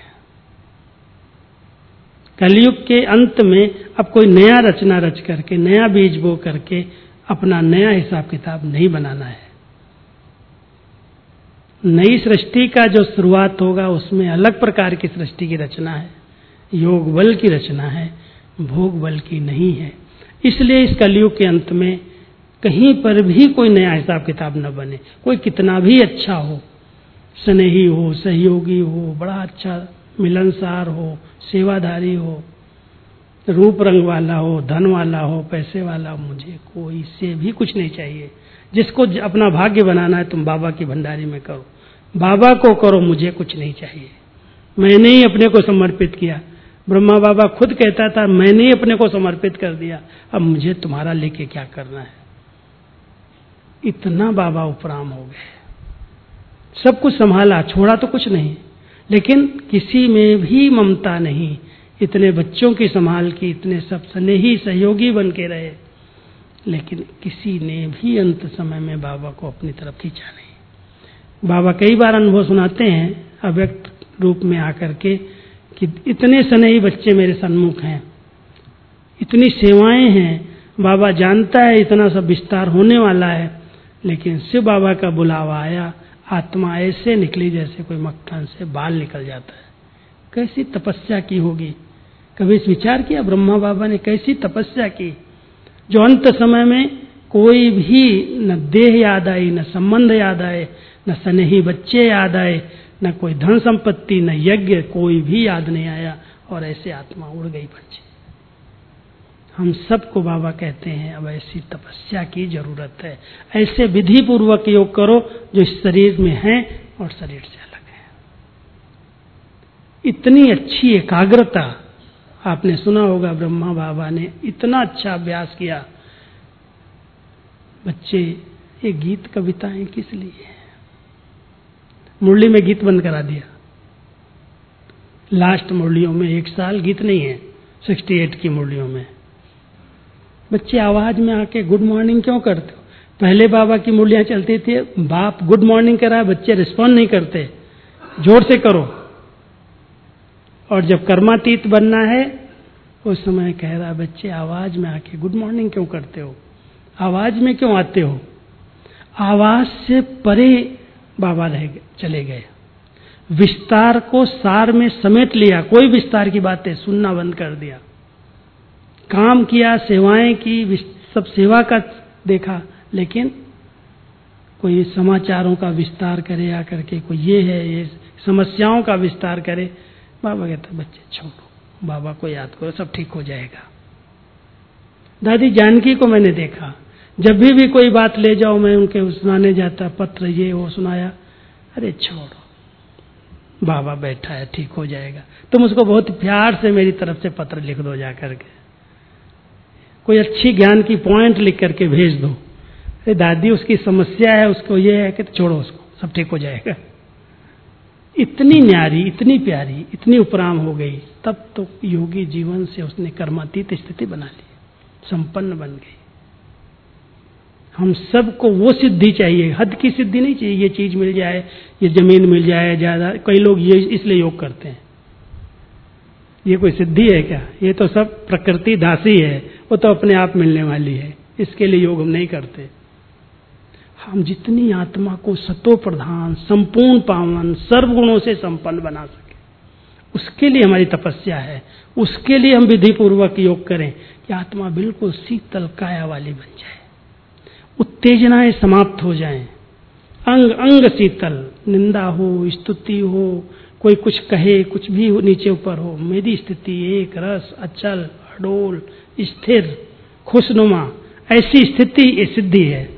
कलयुग के अंत में अब कोई नया रचना रच करके, नया बीज बो करके अपना नया हिसाब किताब नहीं बनाना है। नई सृष्टि का जो शुरुआत होगा उसमें अलग प्रकार की सृष्टि की रचना है, योग बल की रचना है, भोग बल की नहीं है। इसलिए इस कलयुग के अंत में कहीं पर भी कोई नया हिसाब किताब न बने। कोई कितना भी अच्छा हो, स्नेही हो, सहयोगी हो, बड़ा अच्छा मिलनसार हो, सेवाधारी हो, रूप रंग वाला हो, धन वाला हो, पैसे वाला हो, मुझे कोई से भी कुछ नहीं चाहिए। जिसको अपना भाग्य बनाना है तुम बाबा की भंडारी में करो, बाबा को करो, मुझे कुछ नहीं चाहिए। मैंने ही अपने को समर्पित किया। ब्रह्मा बाबा खुद कहता था मैंने ही अपने को समर्पित कर दिया, अब मुझे तुम्हारा लेके क्या करना है। इतना बाबा उपराम हो गए, सब कुछ संभाला, छोड़ा तो कुछ नहीं, लेकिन किसी में भी ममता नहीं, इतने बच्चों की संभाल की, इतने सब स्नेही सहयोगी बन के रहे, लेकिन किसी ने भी अंत समय में बाबा को अपनी तरफ खींचा नहीं। बाबा कई बार अनुभव सुनाते हैं अव्यक्त रूप में आकर के कि इतने स्नेही बच्चे मेरे सन्मुख हैं, इतनी सेवाएं हैं, बाबा जानता है इतना सब विस्तार होने वाला है, लेकिन शिव बाबा का बुलावा आया, आत्मा ऐसे निकली जैसे कोई मक्खन से बाल निकल जाता है। कैसी तपस्या की होगी, कभी इस विचार किया ब्रह्मा बाबा ने कैसी तपस्या की, जो अंत समय में कोई भी न देह याद आई, न संबंध याद आए, न स्नेही बच्चे याद आए, न कोई धन संपत्ति, न यज्ञ, कोई भी याद नहीं आया, और ऐसे आत्मा उड़ गई बच्चे। हम सबको बाबा कहते हैं अब ऐसी तपस्या की जरूरत है, ऐसे विधि पूर्वक योग करो जो इस शरीर में है और शरीर से अलग है। इतनी अच्छी एकाग्रता, आपने सुना होगा ब्रह्मा बाबा ने इतना अच्छा अभ्यास किया। बच्चे ये गीत कविताएं किस लिए, मुरली में गीत बंद करा दिया। लास्ट मुरलियों में एक साल गीत नहीं है, 68 की मुरलियों में बच्चे आवाज में आके गुड मॉर्निंग क्यों करते हो। पहले बाबा की मुरलियां चलती थी, बाप गुड मॉर्निंग करा, बच्चे रिस्पॉन्ड नहीं करते, जोर से करो। और जब कर्मातीत बनना है उस समय कह रहा बच्चे आवाज में आके गुड मॉर्निंग क्यों करते हो, आवाज में क्यों आते हो। आवाज से परे बाबा चले गए, विस्तार को सार में समेट लिया, कोई विस्तार की बातें सुनना बंद कर दिया। काम किया, सेवाएं की, सब सेवा का देखा, लेकिन कोई समाचारों का विस्तार करे आकर के, कोई ये है ये समस्याओं का विस्तार करे। बाबा कहते बच्चे छोड़ो, बाबा को याद करो, सब ठीक हो जाएगा। दादी जानकी को मैंने देखा, जब भी कोई बात ले जाओ मैं उनके सुनाने जाता, पत्र ये वो सुनाया, अरे छोड़ो बाबा बैठा है ठीक हो जाएगा। तुम उसको बहुत प्यार से मेरी तरफ से पत्र लिख दो, जा करके कोई अच्छी ज्ञान की पॉइंट लिख करके भेज दो। अरे दादी उसकी समस्या है, उसको ये है कि छोड़ो उसको, सब ठीक हो जाएगा। इतनी न्यारी, इतनी प्यारी, इतनी उपराम हो गई। तब तो योगी जीवन से उसने कर्मातीत स्थिति बना ली, संपन्न बन गई। हम सबको वो सिद्धि चाहिए, हद की सिद्धि नहीं चाहिए, ये चीज मिल जाए, ये जमीन मिल जाए ज्यादा। कई लोग ये इसलिए योग करते हैं, ये कोई सिद्धि है क्या, ये तो सब प्रकृति दासी है, वो तो अपने आप मिलने वाली है, इसके लिए योग हम नहीं करते। हम जितनी आत्मा को सतो प्रधान, संपूर्ण पावन, सर्वगुणों से संपन्न बना सके, उसके लिए हमारी तपस्या है। उसके लिए हम विधि पूर्वक योग करें कि आत्मा बिल्कुल शीतल काया वाली बन जाए, उत्तेजनाएं समाप्त हो जाएं, अंग अंग शीतल, निंदा हो, स्तुति हो, कोई कुछ कहे, कुछ भी नीचे ऊपर हो, मेरी स्थिति एक रस, अचल, अडोल, स्थिर, खुशनुमा, ऐसी स्थिति ये सिद्धि है।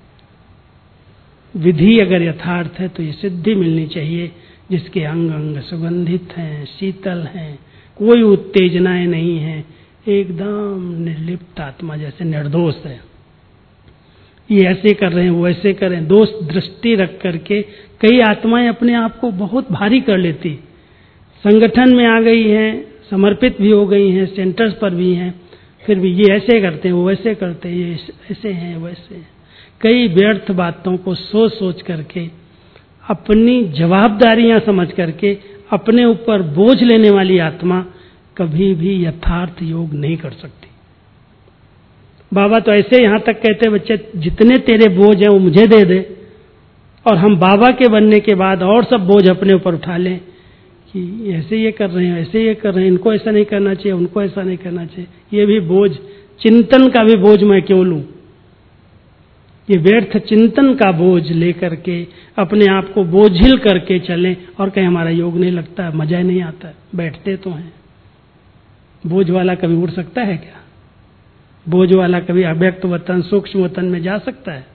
विधि अगर यथार्थ है तो ये सिद्धि मिलनी चाहिए, जिसके अंग अंग सुगंधित हैं, शीतल हैं, कोई उत्तेजनाएं नहीं है, एकदम निर्लिप्त आत्मा जैसे निर्दोष है। ये ऐसे कर रहे हैं, वो ऐसे कर रहे हैं, दोष दृष्टि रख करके कई आत्माएं अपने आप को बहुत भारी कर लेती, संगठन में आ गई हैं, समर्पित भी हो गई हैं, सेंटर्स पर भी हैं, फिर भी ये ऐसे करते हैं, वो ऐसे करते हैं, ये ऐसे हैं, वैसे हैं। कई व्यर्थ बातों को सोच सोच करके, अपनी जवाबदारियां समझ करके अपने ऊपर बोझ लेने वाली आत्मा कभी भी यथार्थ योग नहीं कर सकती। बाबा तो ऐसे यहां तक कहते बच्चे जितने तेरे बोझ हैं वो मुझे दे दे, और हम बाबा के बनने के बाद और सब बोझ अपने ऊपर उठा लें कि ऐसे ये कर रहे हैं, ऐसे ये कर रहे हैं, इनको ऐसा नहीं करना चाहिए, उनको ऐसा नहीं करना चाहिए। ये भी बोझ, चिंतन का भी बोझ मैं क्यों लूं। ये व्यर्थ चिंतन का बोझ लेकर के अपने आप को बोझिल करके चलें और कहीं हमारा योग नहीं लगता, मजा नहीं आता, बैठते तो हैं। बोझ वाला कभी उड़ सकता है क्या? बोझ वाला कभी अव्यक्त वतन, सूक्ष्म वतन में जा सकता है?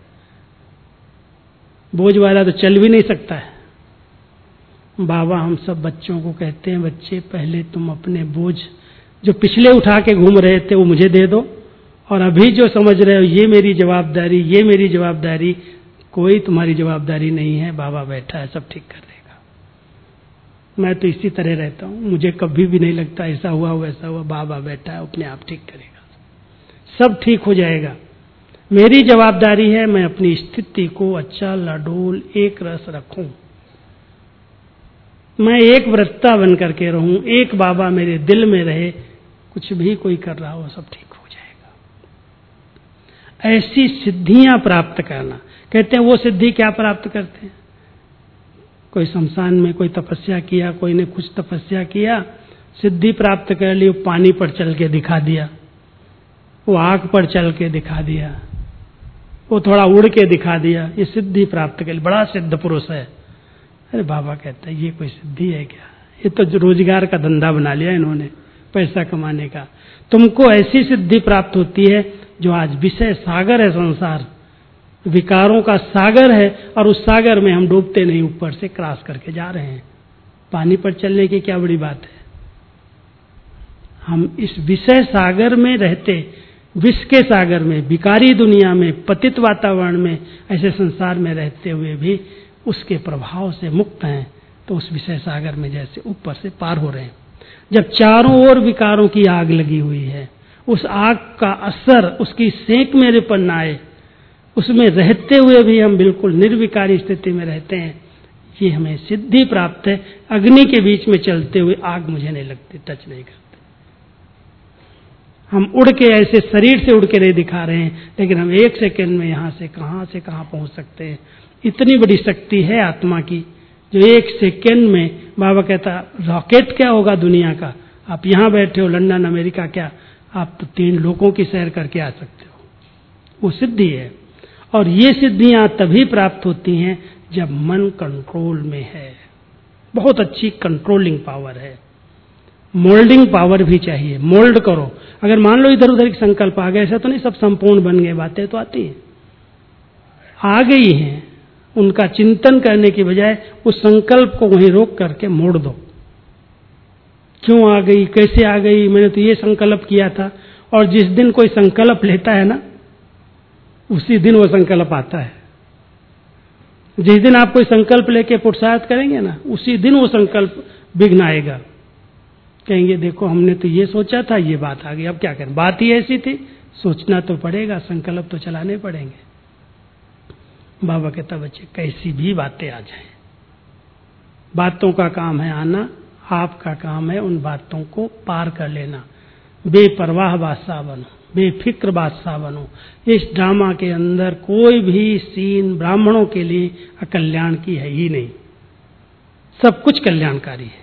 बोझ वाला तो चल भी नहीं सकता है। बाबा हम सब बच्चों को कहते हैं, बच्चे पहले तुम अपने बोझ जो पिछले उठा के घूम रहे थे वो मुझे दे दो, और अभी जो समझ रहे हो ये मेरी जवाबदारी, ये मेरी जवाबदारी, कोई तुम्हारी जवाबदारी नहीं है, बाबा बैठा है सब ठीक कर देगा। मैं तो इसी तरह रहता हूँ, मुझे कभी भी नहीं लगता ऐसा हुआ वैसा हुआ, बाबा बैठा है अपने आप ठीक करेगा, सब ठीक हो जाएगा। मेरी जवाबदारी है मैं अपनी स्थिति को अच्छा लाडोल एक रस रखूं, मैं एक व्रतता बन करके रहूं, एक बाबा मेरे दिल में रहे, कुछ भी कोई कर रहा हो सब ठीक हो जाएगा। ऐसी सिद्धियां प्राप्त करना, कहते हैं वो सिद्धि क्या प्राप्त करते हैं, कोई शमशान में कोई तपस्या किया, कोई ने कुछ तपस्या किया, सिद्धि प्राप्त कर ली, पानी पर चल के दिखा दिया, वो आग पर चल के दिखा दिया, वो थोड़ा उड़ के दिखा दिया, ये सिद्धि प्राप्त कर ली, बड़ा सिद्ध पुरुष है। अरे बाबा कहता है ये कोई सिद्धि है क्या, ये तो रोजगार का धंधा बना लिया इन्होंने पैसा कमाने का। तुमको ऐसी सिद्धि प्राप्त होती है जो आज विषय सागर है, संसार विकारों का सागर है, और उस सागर में हम डूबते नहीं, ऊपर से क्रॉस करके जा रहे हैं। पानी पर चलने की क्या बड़ी बात है, हम इस विषय सागर में रहते, विष के सागर में, विकारी दुनिया में, पतित वातावरण में, ऐसे संसार में रहते हुए भी उसके प्रभाव से मुक्त हैं, तो उस विषय सागर में जैसे ऊपर से पार हो रहे हैं। जब चारों ओर विकारों की आग लगी हुई है, उस आग का असर, उसकी सेंक मेरे पर न आए, उसमें रहते हुए भी हम बिल्कुल निर्विकारी स्थिति में रहते हैं, ये हमें सिद्धि प्राप्त है। अग्नि के बीच में चलते हुए आग मुझे नहीं लगती, टच नहीं करते। हम उड़ के ऐसे शरीर से उड़ के नहीं दिखा रहे हैं, लेकिन हम एक सेकंड में यहां से कहां पहुंच सकते हैं। इतनी बड़ी शक्ति है आत्मा की, जो एक सेकंड में, बाबा कहता रॉकेट क्या होगा दुनिया का, आप यहां बैठे हो लंदन अमेरिका, क्या आप तो 3 लोगों की सैर करके आ सकते हो, वो सिद्धि है। और ये सिद्धियां तभी प्राप्त होती हैं जब मन कंट्रोल में है, बहुत अच्छी कंट्रोलिंग पावर है। मोल्डिंग पावर भी चाहिए, मोल्ड करो। अगर मान लो इधर उधर के संकल्प आ गए, ऐसा तो नहीं सब संपूर्ण बन गए, बातें तो आती हैं, आ गई हैं, उनका चिंतन करने की बजाय उस संकल्प को वहीं रोक करके मोड़ दो। क्यों आ गई, कैसे आ गई, मैंने तो ये संकल्प किया था। और जिस दिन कोई संकल्प लेता है ना, उसी दिन वो संकल्प आता है। जिस दिन आप कोई संकल्प लेके पुरुषार्थ करेंगे ना, उसी दिन वो संकल्प विघ्न आएगा। कहेंगे देखो हमने तो ये सोचा था, ये बात आ गई, अब क्या करें, बात ही ऐसी थी, सोचना तो पड़ेगा, संकल्प तो चलाने पड़ेंगे। बाबा कहता बच्चे कैसी भी बातें आ जाएं, बातों का काम है आना, आपका काम है उन बातों को पार कर लेना। बेपरवाह बादशाह बनो, बेफिक्र बादशाह बनो। इस ड्रामा के अंदर कोई भी सीन ब्राह्मणों के लिए अकल्याण की है ही नहीं, सब कुछ कल्याणकारी है।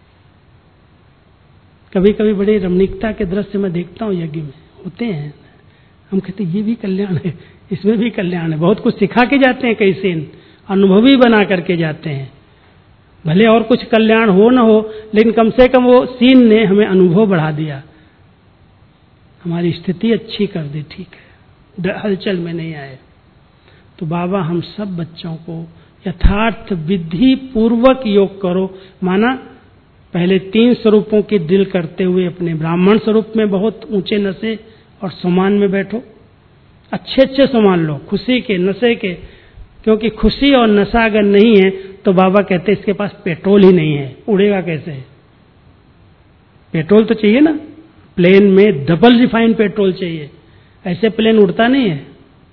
कभी कभी बड़ी रमणीकता के दृश्य मैं देखता हूँ यज्ञ में होते हैं, हम कहते ये भी कल्याण है, इसमें भी कल्याण है। बहुत कुछ सिखा के जाते हैं, कई सीन अनुभवी बना करके जाते हैं। भले और कुछ कल्याण हो न हो, लेकिन कम से कम वो सीन ने हमें अनुभव बढ़ा दिया, हमारी स्थिति अच्छी कर दी, ठीक है, हलचल में नहीं आए। तो बाबा हम सब बच्चों को यथार्थ विधि पूर्वक योग करो, माना पहले 3 स्वरूपों की दिल करते हुए अपने ब्राह्मण स्वरूप में बहुत ऊंचे नशे और समान में बैठो, अच्छे अच्छे सामान लो, खुशी के नशे के, क्योंकि खुशी और नशा अगर नहीं है तो बाबा कहते इसके पास पेट्रोल ही नहीं है, उड़ेगा कैसे। पेट्रोल तो चाहिए ना, प्लेन में डबल रिफाइन पेट्रोल चाहिए, ऐसे प्लेन उड़ता नहीं है,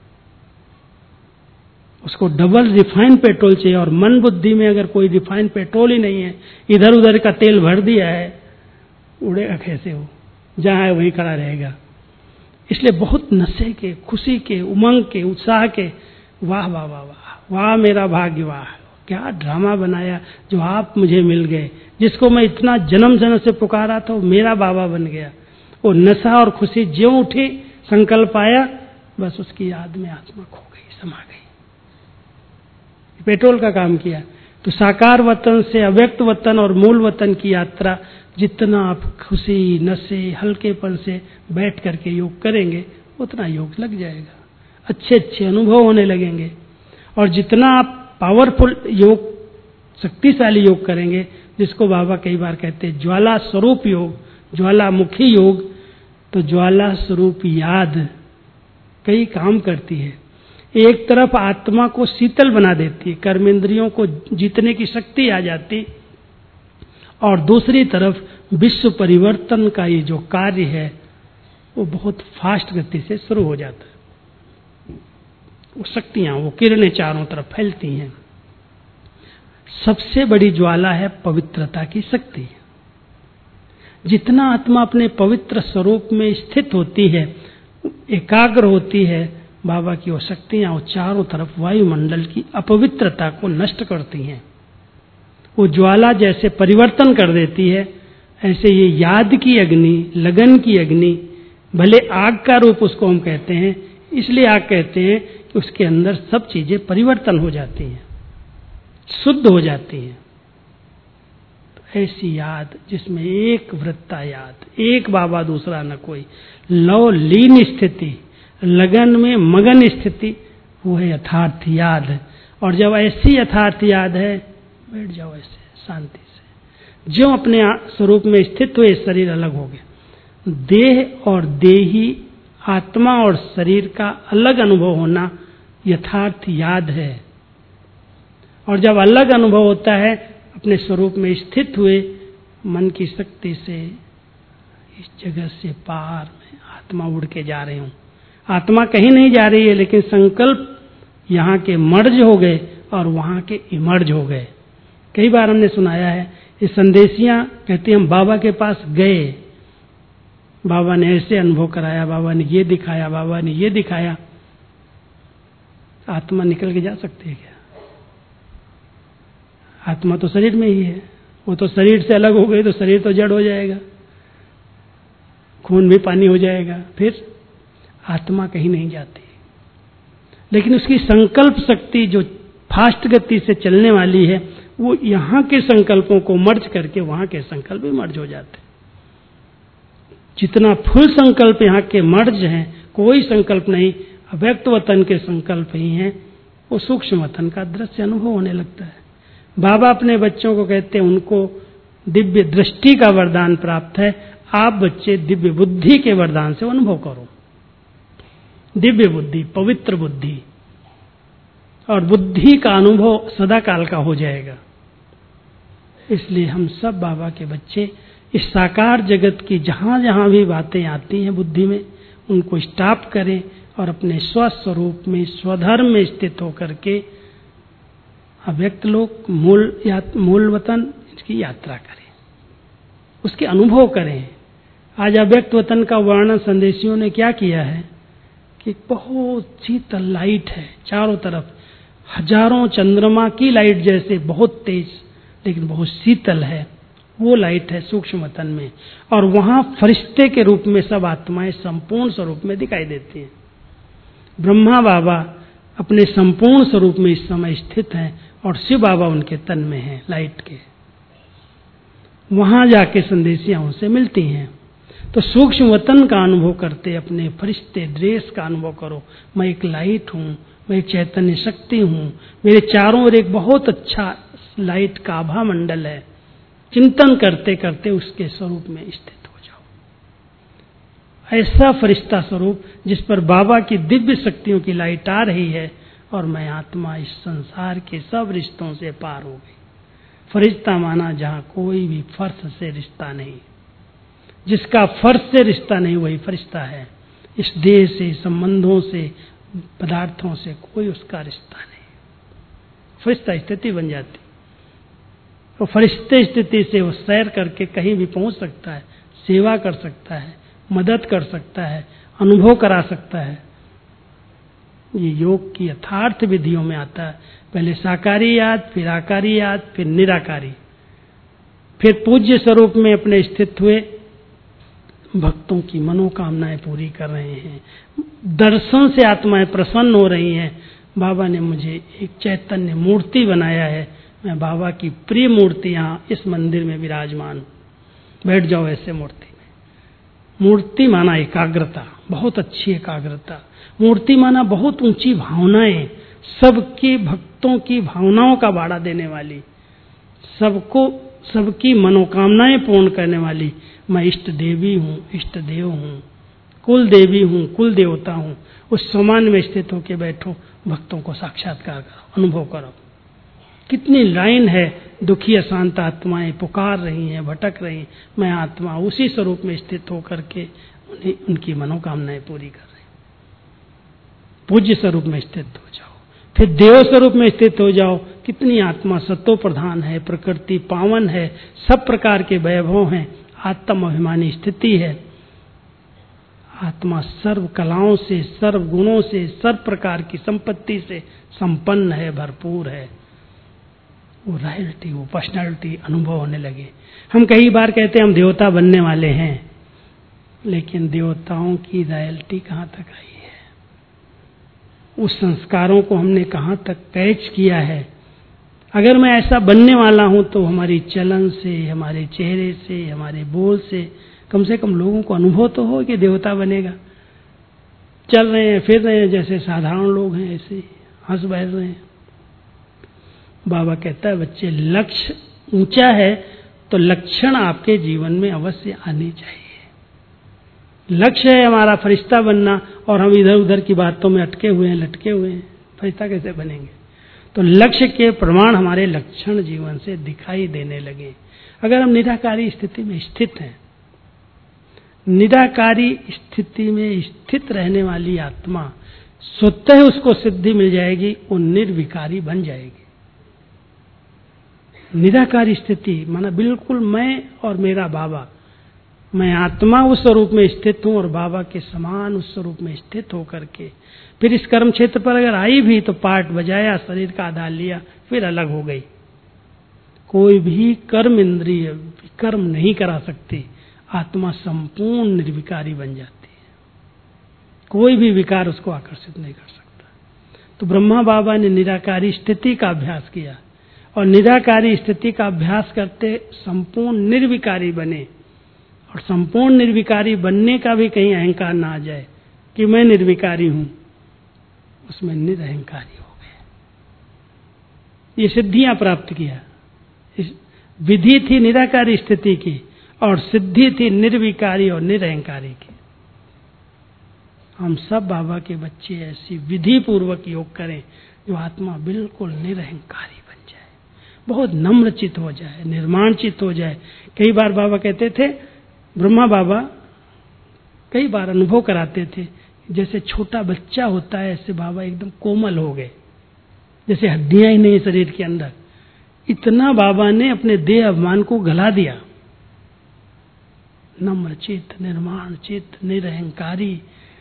उसको डबल रिफाइन पेट्रोल चाहिए। और मन बुद्धि में अगर कोई रिफाइन पेट्रोल ही नहीं है, इधर उधर का तेल भर दिया है, उड़ेगा कैसे, वो जहां है वहीं खड़ा रहेगा। इसलिए बहुत नशे के, खुशी के, उमंग के, उत्साह के, वाह वाह वाह वाह वाह मेरा भाग्य, वाह क्या ड्रामा बनाया जो आप मुझे मिल गए, जिसको मैं इतना जन्म जन्म से पुकारा था वो मेरा बाबा बन गया। वो नशा और खुशी ज्यों उठी, संकल्प आया, बस उसकी याद में आत्मा खो गई, समा गई, पेट्रोल का काम किया। तो साकार वतन से अव्यक्त वतन और मूल वतन की यात्रा, जितना आप खुशी, नशे, हल्केपन से बैठ करके योग करेंगे, उतना योग लग जाएगा, अच्छे अच्छे अनुभव होने लगेंगे। और जितना आप पावरफुल योग, शक्तिशाली योग करेंगे, जिसको बाबा कई बार कहते हैं ज्वाला स्वरूप योग, ज्वालामुखी योग, तो ज्वाला स्वरूप याद कई काम करती है। एक तरफ आत्मा को शीतल बना देती है, कर्मेंद्रियों को जीतने की शक्ति आ जाती, और दूसरी तरफ विश्व परिवर्तन का ये जो कार्य है वो बहुत फास्ट गति से शुरू हो जाता है। वो शक्तियां, वो किरणें चारों तरफ फैलती हैं। सबसे बड़ी ज्वाला है पवित्रता की शक्ति। जितना आत्मा अपने पवित्र स्वरूप में स्थित होती है, एकाग्र होती है, बाबा की वो शक्तियां वो चारों तरफ वायुमंडल की अपवित्रता को नष्ट करती हैं। वो ज्वाला जैसे परिवर्तन कर देती है, ऐसे ये याद की अग्नि, लगन की अग्नि, भले आग का रूप उसको हम कहते हैं, इसलिए आग कहते हैं कि उसके अंदर सब चीजें परिवर्तन हो जाती हैं, शुद्ध हो जाती हैं। तो ऐसी याद जिसमें एक वृत्ता याद, एक बाबा दूसरा न कोई, लव लीन स्थिति, लगन में मगन स्थिति, वो है यथार्थ याद। और जब ऐसी यथार्थ याद है, बैठ जाओ ऐसे शांति से, जो अपने स्वरूप में स्थित हुए, शरीर अलग हो गया। देह और देही, आत्मा और शरीर का अलग अनुभव होना यथार्थ याद है। और जब अलग अनुभव होता है, अपने स्वरूप में स्थित हुए, मन की शक्ति से इस जगत से पार में आत्मा उड़ के जा रही हूं। आत्मा कहीं नहीं जा रही है, लेकिन संकल्प यहाँ के मर्ज हो गए और वहां के इमर्ज हो गए। कई बार हमने सुनाया है, ये संदेशियां कहती हम बाबा के पास गए, बाबा ने ऐसे अनुभव कराया, बाबा ने ये दिखाया, बाबा ने ये दिखाया। आत्मा निकल के जा सकती है क्या? आत्मा तो शरीर में ही है। वो तो शरीर से अलग हो गई तो शरीर तो जड़ हो जाएगा, खून भी पानी हो जाएगा, फिर आत्मा कहीं नहीं जाती। लेकिन उसकी संकल्प शक्ति जो फास्ट गति से चलने वाली है, वो यहाँ के संकल्पों को मर्ज करके वहां के संकल्प भी मर्ज हो जाते। जितना फुल संकल्प यहाँ के मर्ज हैं, कोई संकल्प नहीं, अव्यक्त वतन के संकल्प ही हैं, वो सूक्ष्म वतन का दृश्य अनुभव होने लगता है। बाबा अपने बच्चों को कहते हैं, उनको दिव्य दृष्टि का वरदान प्राप्त है, आप बच्चे दिव्य बुद्धि के वरदान से अनुभव करो। दिव्य बुद्धि, पवित्र बुद्धि, और बुद्धि का अनुभव सदा काल का हो जाएगा। इसलिए हम सब बाबा के बच्चे इस साकार जगत की जहां जहां भी बातें आती हैं बुद्धि में, उनको स्टॉप करें और अपने स्वस्वरूप में, स्वधर्म में स्थित होकर के अव्यक्त लोक, मूल वतन, इसकी यात्रा करें, उसके अनुभव करें। आज अव्यक्त वतन का वर्णन संदेशियों ने क्या किया है कि बहुत शीतल लाइट है चारों तरफ, हजारों चंद्रमा की लाइट जैसे, बहुत तेज लेकिन बहुत शीतल है। वो लाइट है सूक्ष्म वतन में, और वहां फरिश्ते के रूप में सब आत्माएं संपूर्ण स्वरूप में दिखाई देती हैं। ब्रह्मा बाबा अपने संपूर्ण स्वरूप में इस समय स्थित हैं और शिव बाबा उनके तन में हैं, लाइट के। वहां जाके संदेशियां उनसे मिलती हैं। तो सूक्ष्म वतन का अनुभव करते अपने फरिश्ते ड्रेस का अनुभव करो। मैं एक लाइट हूं, मैं एक चैतन्य शक्ति हूं, मेरे चारों ओर एक बहुत अच्छा लाइट का आभा मंडल है। चिंतन करते करते उसके स्वरूप में स्थित हो जाओ। ऐसा फरिश्ता स्वरूप जिस पर बाबा की दिव्य शक्तियों की लाइट आ रही है, और मैं आत्मा इस संसार के सब रिश्तों से पार हो गई। फरिश्ता माना जहां कोई भी फर्श से रिश्ता नहीं, जिसका फर्श से रिश्ता नहीं वही फरिश्ता है। इस देह से, संबंधों से, पदार्थों से कोई उसका रिश्ता नहीं। फरिश्ता स्थिति बन जाती। तो फरिश्ते स्थिति से वो सैर करके कहीं भी पहुंच सकता है, सेवा कर सकता है, मदद कर सकता है, अनुभव करा सकता है। ये योग की यथार्थ विधियों में आता है। पहले साकारी याद, फिर आकारी याद, फिर निराकारी, फिर पूज्य स्वरूप में अपने स्थित हुए, भक्तों की मनोकामनाएं पूरी कर रहे हैं, दर्शन से आत्माएं प्रसन्न हो रही हैं। बाबा ने मुझे एक चैतन्य मूर्ति बनाया है, मैं बाबा की प्रिय मूर्ति यहाँ इस मंदिर में विराजमान हूं। बैठ जाओ ऐसे मूर्ति में। मूर्ति माना एकाग्रता, बहुत अच्छी एकाग्रता। मूर्ति माना बहुत ऊंची भावनाएं, सबके भक्तों की भावनाओं का बाड़ा देने वाली, सबको सबकी मनोकामनाएं पूर्ण करने वाली। मैं इष्ट देवी हूँ, इष्ट देव हूँ, कुल देवी हूँ, कुल देवता हूँ। उस समान में स्थित होकर बैठो, भक्तों को साक्षात्कार करो, अनुभव करो। कितनी लाइन है दुखी अशांत आत्माएं पुकार रही हैं, भटक रही हैं, मैं आत्मा उसी स्वरूप में स्थित होकर के उनकी मनोकामनाएं पूरी कर रही हूं। पूज्य स्वरूप में स्थित हो जाओ, फिर देव स्वरूप में स्थित हो जाओ। कितनी आत्मा सत्व प्रधान है, प्रकृति पावन है, सब प्रकार के वैभव हैं, आत्म अभिमानी स्थिति है। आत्मा सर्व कलाओं से, सर्व गुणों से, सर्व प्रकार की संपत्ति से संपन्न है, भरपूर है। वो रॉयल्टी, वो पर्सनैलिटी अनुभव होने लगे। हम कई बार कहते हैं हम देवता बनने वाले हैं, लेकिन देवताओं की रॉयल्टी कहाँ तक आई है? उस संस्कारों को हमने कहाँ तक कैच किया है? अगर मैं ऐसा बनने वाला हूं तो हमारी चलन से, हमारे चेहरे से, हमारे बोल से कम लोगों को अनुभव तो हो कि देवता बनेगा। चल रहे हैं, फिर रहे हैं जैसे साधारण लोग हैं, ऐसे हंस बहल रहे हैं। बाबा कहता है बच्चे, लक्ष्य ऊंचा है तो लक्षण आपके जीवन में अवश्य आने चाहिए। लक्ष्य है हमारा फरिश्ता बनना और हम इधर उधर की बातों में अटके हुए हैं, लटके हुए हैं, फरिश्ता कैसे बनेंगे? तो लक्ष्य के प्रमाण हमारे लक्षण जीवन से दिखाई देने लगे। अगर हम निराकारी स्थिति में स्थित हैं, निराकारी स्थिति में स्थित रहने वाली आत्मा स्वतः उसको सिद्धि मिल जाएगी, वो निर्विकारी बन जाएगी। निराकारी स्थिति माना बिल्कुल मैं और मेरा बाबा, मैं आत्मा उस स्वरूप में स्थित हूं और बाबा के समान उस स्वरूप में स्थित होकर के फिर इस कर्म क्षेत्र पर अगर आई भी तो पाठ बजाया, शरीर का आधार लिया, फिर अलग हो गई। कोई भी कर्म इंद्रिय कर्म नहीं करा सकती, आत्मा संपूर्ण निर्विकारी बन जाती है। कोई भी विकार उसको आकर्षित नहीं कर सकता। तो ब्रह्मा बाबा ने निराकारी स्थिति का अभ्यास किया और निराकारी स्थिति का अभ्यास करते संपूर्ण निर्विकारी बने। और संपूर्ण निर्विकारी बनने का भी कहीं अहंकार ना आ जाए कि मैं निर्विकारी हूं, उसमें निरअहंकारी हो गए। ये सिद्धियां प्राप्त किया। विधि थी निराकारी स्थिति की और सिद्धि थी निर्विकारी और निरअहंकारी की। हम सब बाबा के बच्चे ऐसी विधि पूर्वक योग करें जो आत्मा बिल्कुल निरअहंकारी बन जाए, बहुत नम्र चित्त हो जाए, निर्माण चित्त हो जाए। कई बार बाबा कहते थे, ब्रह्मा बाबा कई बार अनुभव कराते थे, जैसे छोटा बच्चा होता है ऐसे बाबा एकदम कोमल हो गए, जैसे हड्डियां ही नहीं शरीर के अंदर। इतना बाबा ने अपने देह अभिमान को गला दिया। नम्र चित्त, निर्माण चित्त, निरअहंकारी,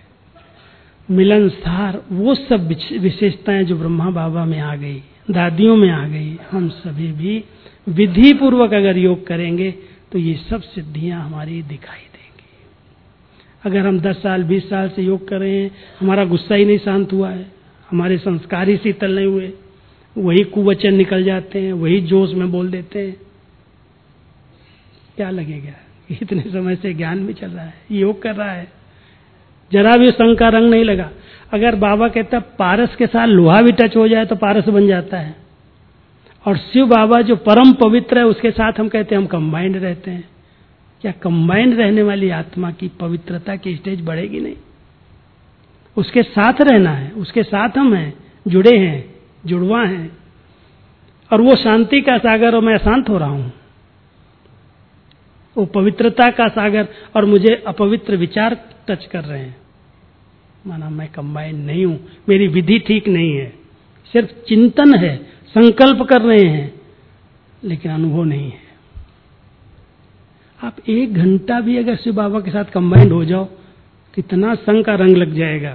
मिलनसार, वो सब विशेषताएं जो ब्रह्मा बाबा में आ गई, दादियों में आ गई, हम सभी भी विधि पूर्वक अगर योग करेंगे तो ये सब सिद्धियां हमारी दिखाई देंगी। अगर हम 10 साल 20 साल से योग कर रहे हैं, हमारा गुस्सा ही नहीं शांत हुआ है, हमारे संस्कार ही शीतल नहीं हुए, वही कुवचन निकल जाते हैं, वही जोश में बोल देते हैं, क्या लगेगा? इतने समय से ज्ञान भी चल रहा है, योग कर रहा है, जरा भी संग का रंग नहीं लगा। अगर बाबा कहता पारस के साथ लोहा भी टच हो जाए तो पारस बन जाता है, और शिव बाबा जो परम पवित्र है उसके साथ हम कहते हैं हम कंबाइंड रहते हैं। क्या कंबाइंड रहने वाली आत्मा की पवित्रता की स्टेज बढ़ेगी? नहीं। उसके साथ रहना है, उसके साथ हम हैं, जुड़े हैं, जुड़वा हैं, और वो शांति का सागर और मैं अशांत हो रहा हूं, वो पवित्रता का सागर और मुझे अपवित्र विचार टच कर रहे हैं, माना मैं कंबाइंड नहीं हूं, मेरी विधि ठीक नहीं है, सिर्फ चिंतन है, संकल्प कर रहे हैं लेकिन अनुभव नहीं है। आप 1 घंटा भी अगर शिव बाबा के साथ कंबाइंड हो जाओ, कितना संग का रंग लग जाएगा।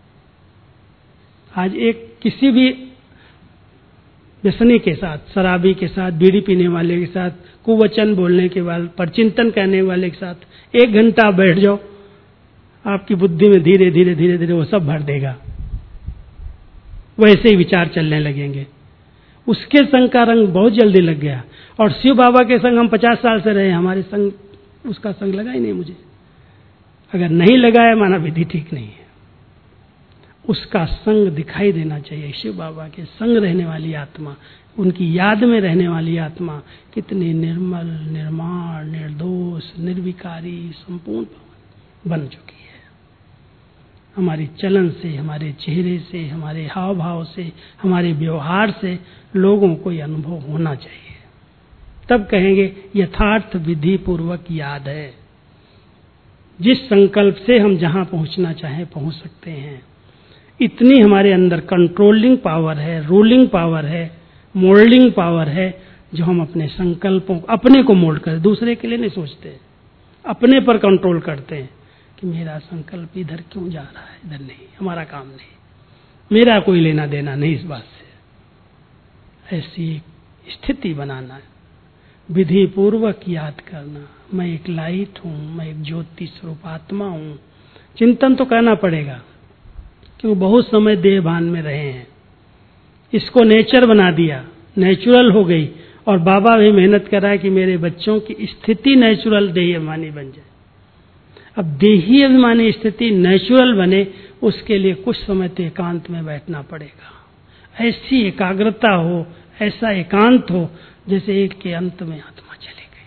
आज एक किसी भी व्यसनी के साथ, शराबी के साथ, बीड़ी पीने वाले के साथ, कुवचन बोलने के बाद परचिंतन करने वाले के साथ 1 घंटा बैठ जाओ, आपकी बुद्धि में धीरे धीरे धीरे धीरे वो सब भर देगा, वैसे ही विचार चलने लगेंगे। उसके संग का रंग बहुत जल्दी लग गया। और शिव बाबा के संग हम 50 साल से रहे, हमारे संग उसका संग लगा ही नहीं मुझे। अगर नहीं लगा है माना विधि ठीक नहीं है। उसका संग दिखाई देना चाहिए। शिव बाबा के संग रहने वाली आत्मा, उनकी याद में रहने वाली आत्मा कितनी निर्मल, निर्माण, निर्दोष, निर्विकारी, संपूर्ण बन चुकी है। हमारी चलन से, हमारे चेहरे से, हमारे हाव भाव से, हमारे व्यवहार से लोगों को यह अनुभव होना चाहिए। तब कहेंगे यथार्थ विधि पूर्वक याद है। जिस संकल्प से हम जहां पहुंचना चाहें पहुंच सकते हैं। इतनी हमारे अंदर कंट्रोलिंग पावर है, रूलिंग पावर है, मोल्डिंग पावर है, जो हम अपने संकल्पों अपने को मोल्ड कर, दूसरे के लिए नहीं सोचते, अपने पर कंट्रोल करते हैं कि मेरा संकल्प इधर क्यों जा रहा है, इधर नहीं, हमारा काम नहीं, मेरा कोई लेना देना नहीं इस बात से। ऐसी एक स्थिति बनाना है, विधि पूर्वक याद करना, मैं एक लाइट हूं, मैं एक ज्योति स्वरूप आत्मा हूं। चिंतन तो करना पड़ेगा क्योंकि बहुत समय देह भान में रहे हैं, इसको नेचर बना दिया, नेचुरल हो गई। और बाबा भी मेहनत कर रहा है कि मेरे बच्चों की स्थिति नेचुरल देही अभिमानी बन जाए। अब देही अभिमानी स्थिति नेचुरल बने, उसके लिए कुछ समय तो एकांत में बैठना पड़ेगा। ऐसी एकाग्रता हो, ऐसा एकांत हो जैसे एक के अंत में आत्मा चली गई,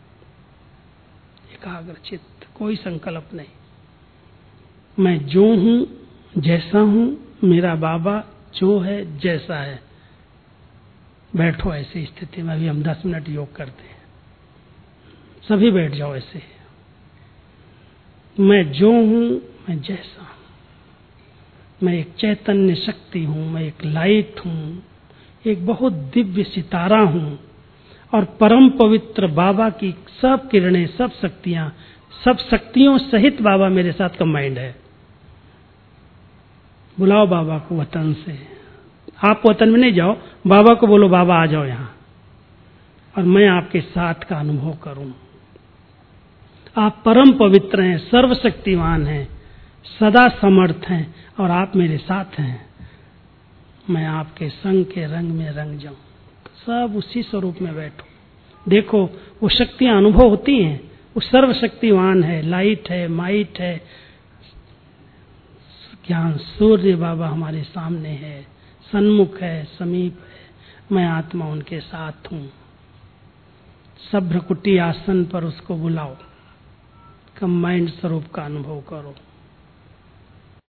एकाग्र चित्त, कोई संकल्प नहीं। मैं जो हूं, जैसा हूं, मेरा बाबा जो है जैसा है। बैठो ऐसी स्थिति में। अभी हम 10 मिनट योग करते हैं, सभी बैठ जाओ ऐसे। मैं जो हूं, मैं जैसा हूं, मैं एक चैतन्य शक्ति हूं, मैं एक लाइट हूं, एक बहुत दिव्य सितारा हूं, और परम पवित्र बाबा की सब किरणें, सब शक्तियां, सब शक्तियों सहित बाबा मेरे साथ कंबाइंड है। बुलाओ बाबा को वतन से। आप वतन में नहीं जाओ, बाबा को बोलो बाबा आ जाओ यहां, और मैं आपके साथ का अनुभव करूं। आप परम पवित्र हैं, सर्वशक्तिवान हैं, सदा समर्थ हैं, और आप मेरे साथ हैं। मैं आपके संग के रंग में रंग जाऊं। सब उसी स्वरूप में बैठो। देखो वो शक्तियां अनुभव होती हैं। वो सर्वशक्तिवान है, लाइट है, माइट है, ज्ञान सूर्य बाबा हमारे सामने है, सन्मुख है, समीप है। मैं आत्मा उनके साथ हूं। सब भ्रकुटी आसन पर उसको बुलाओ, कंबाइंड स्वरूप का अनुभव करो।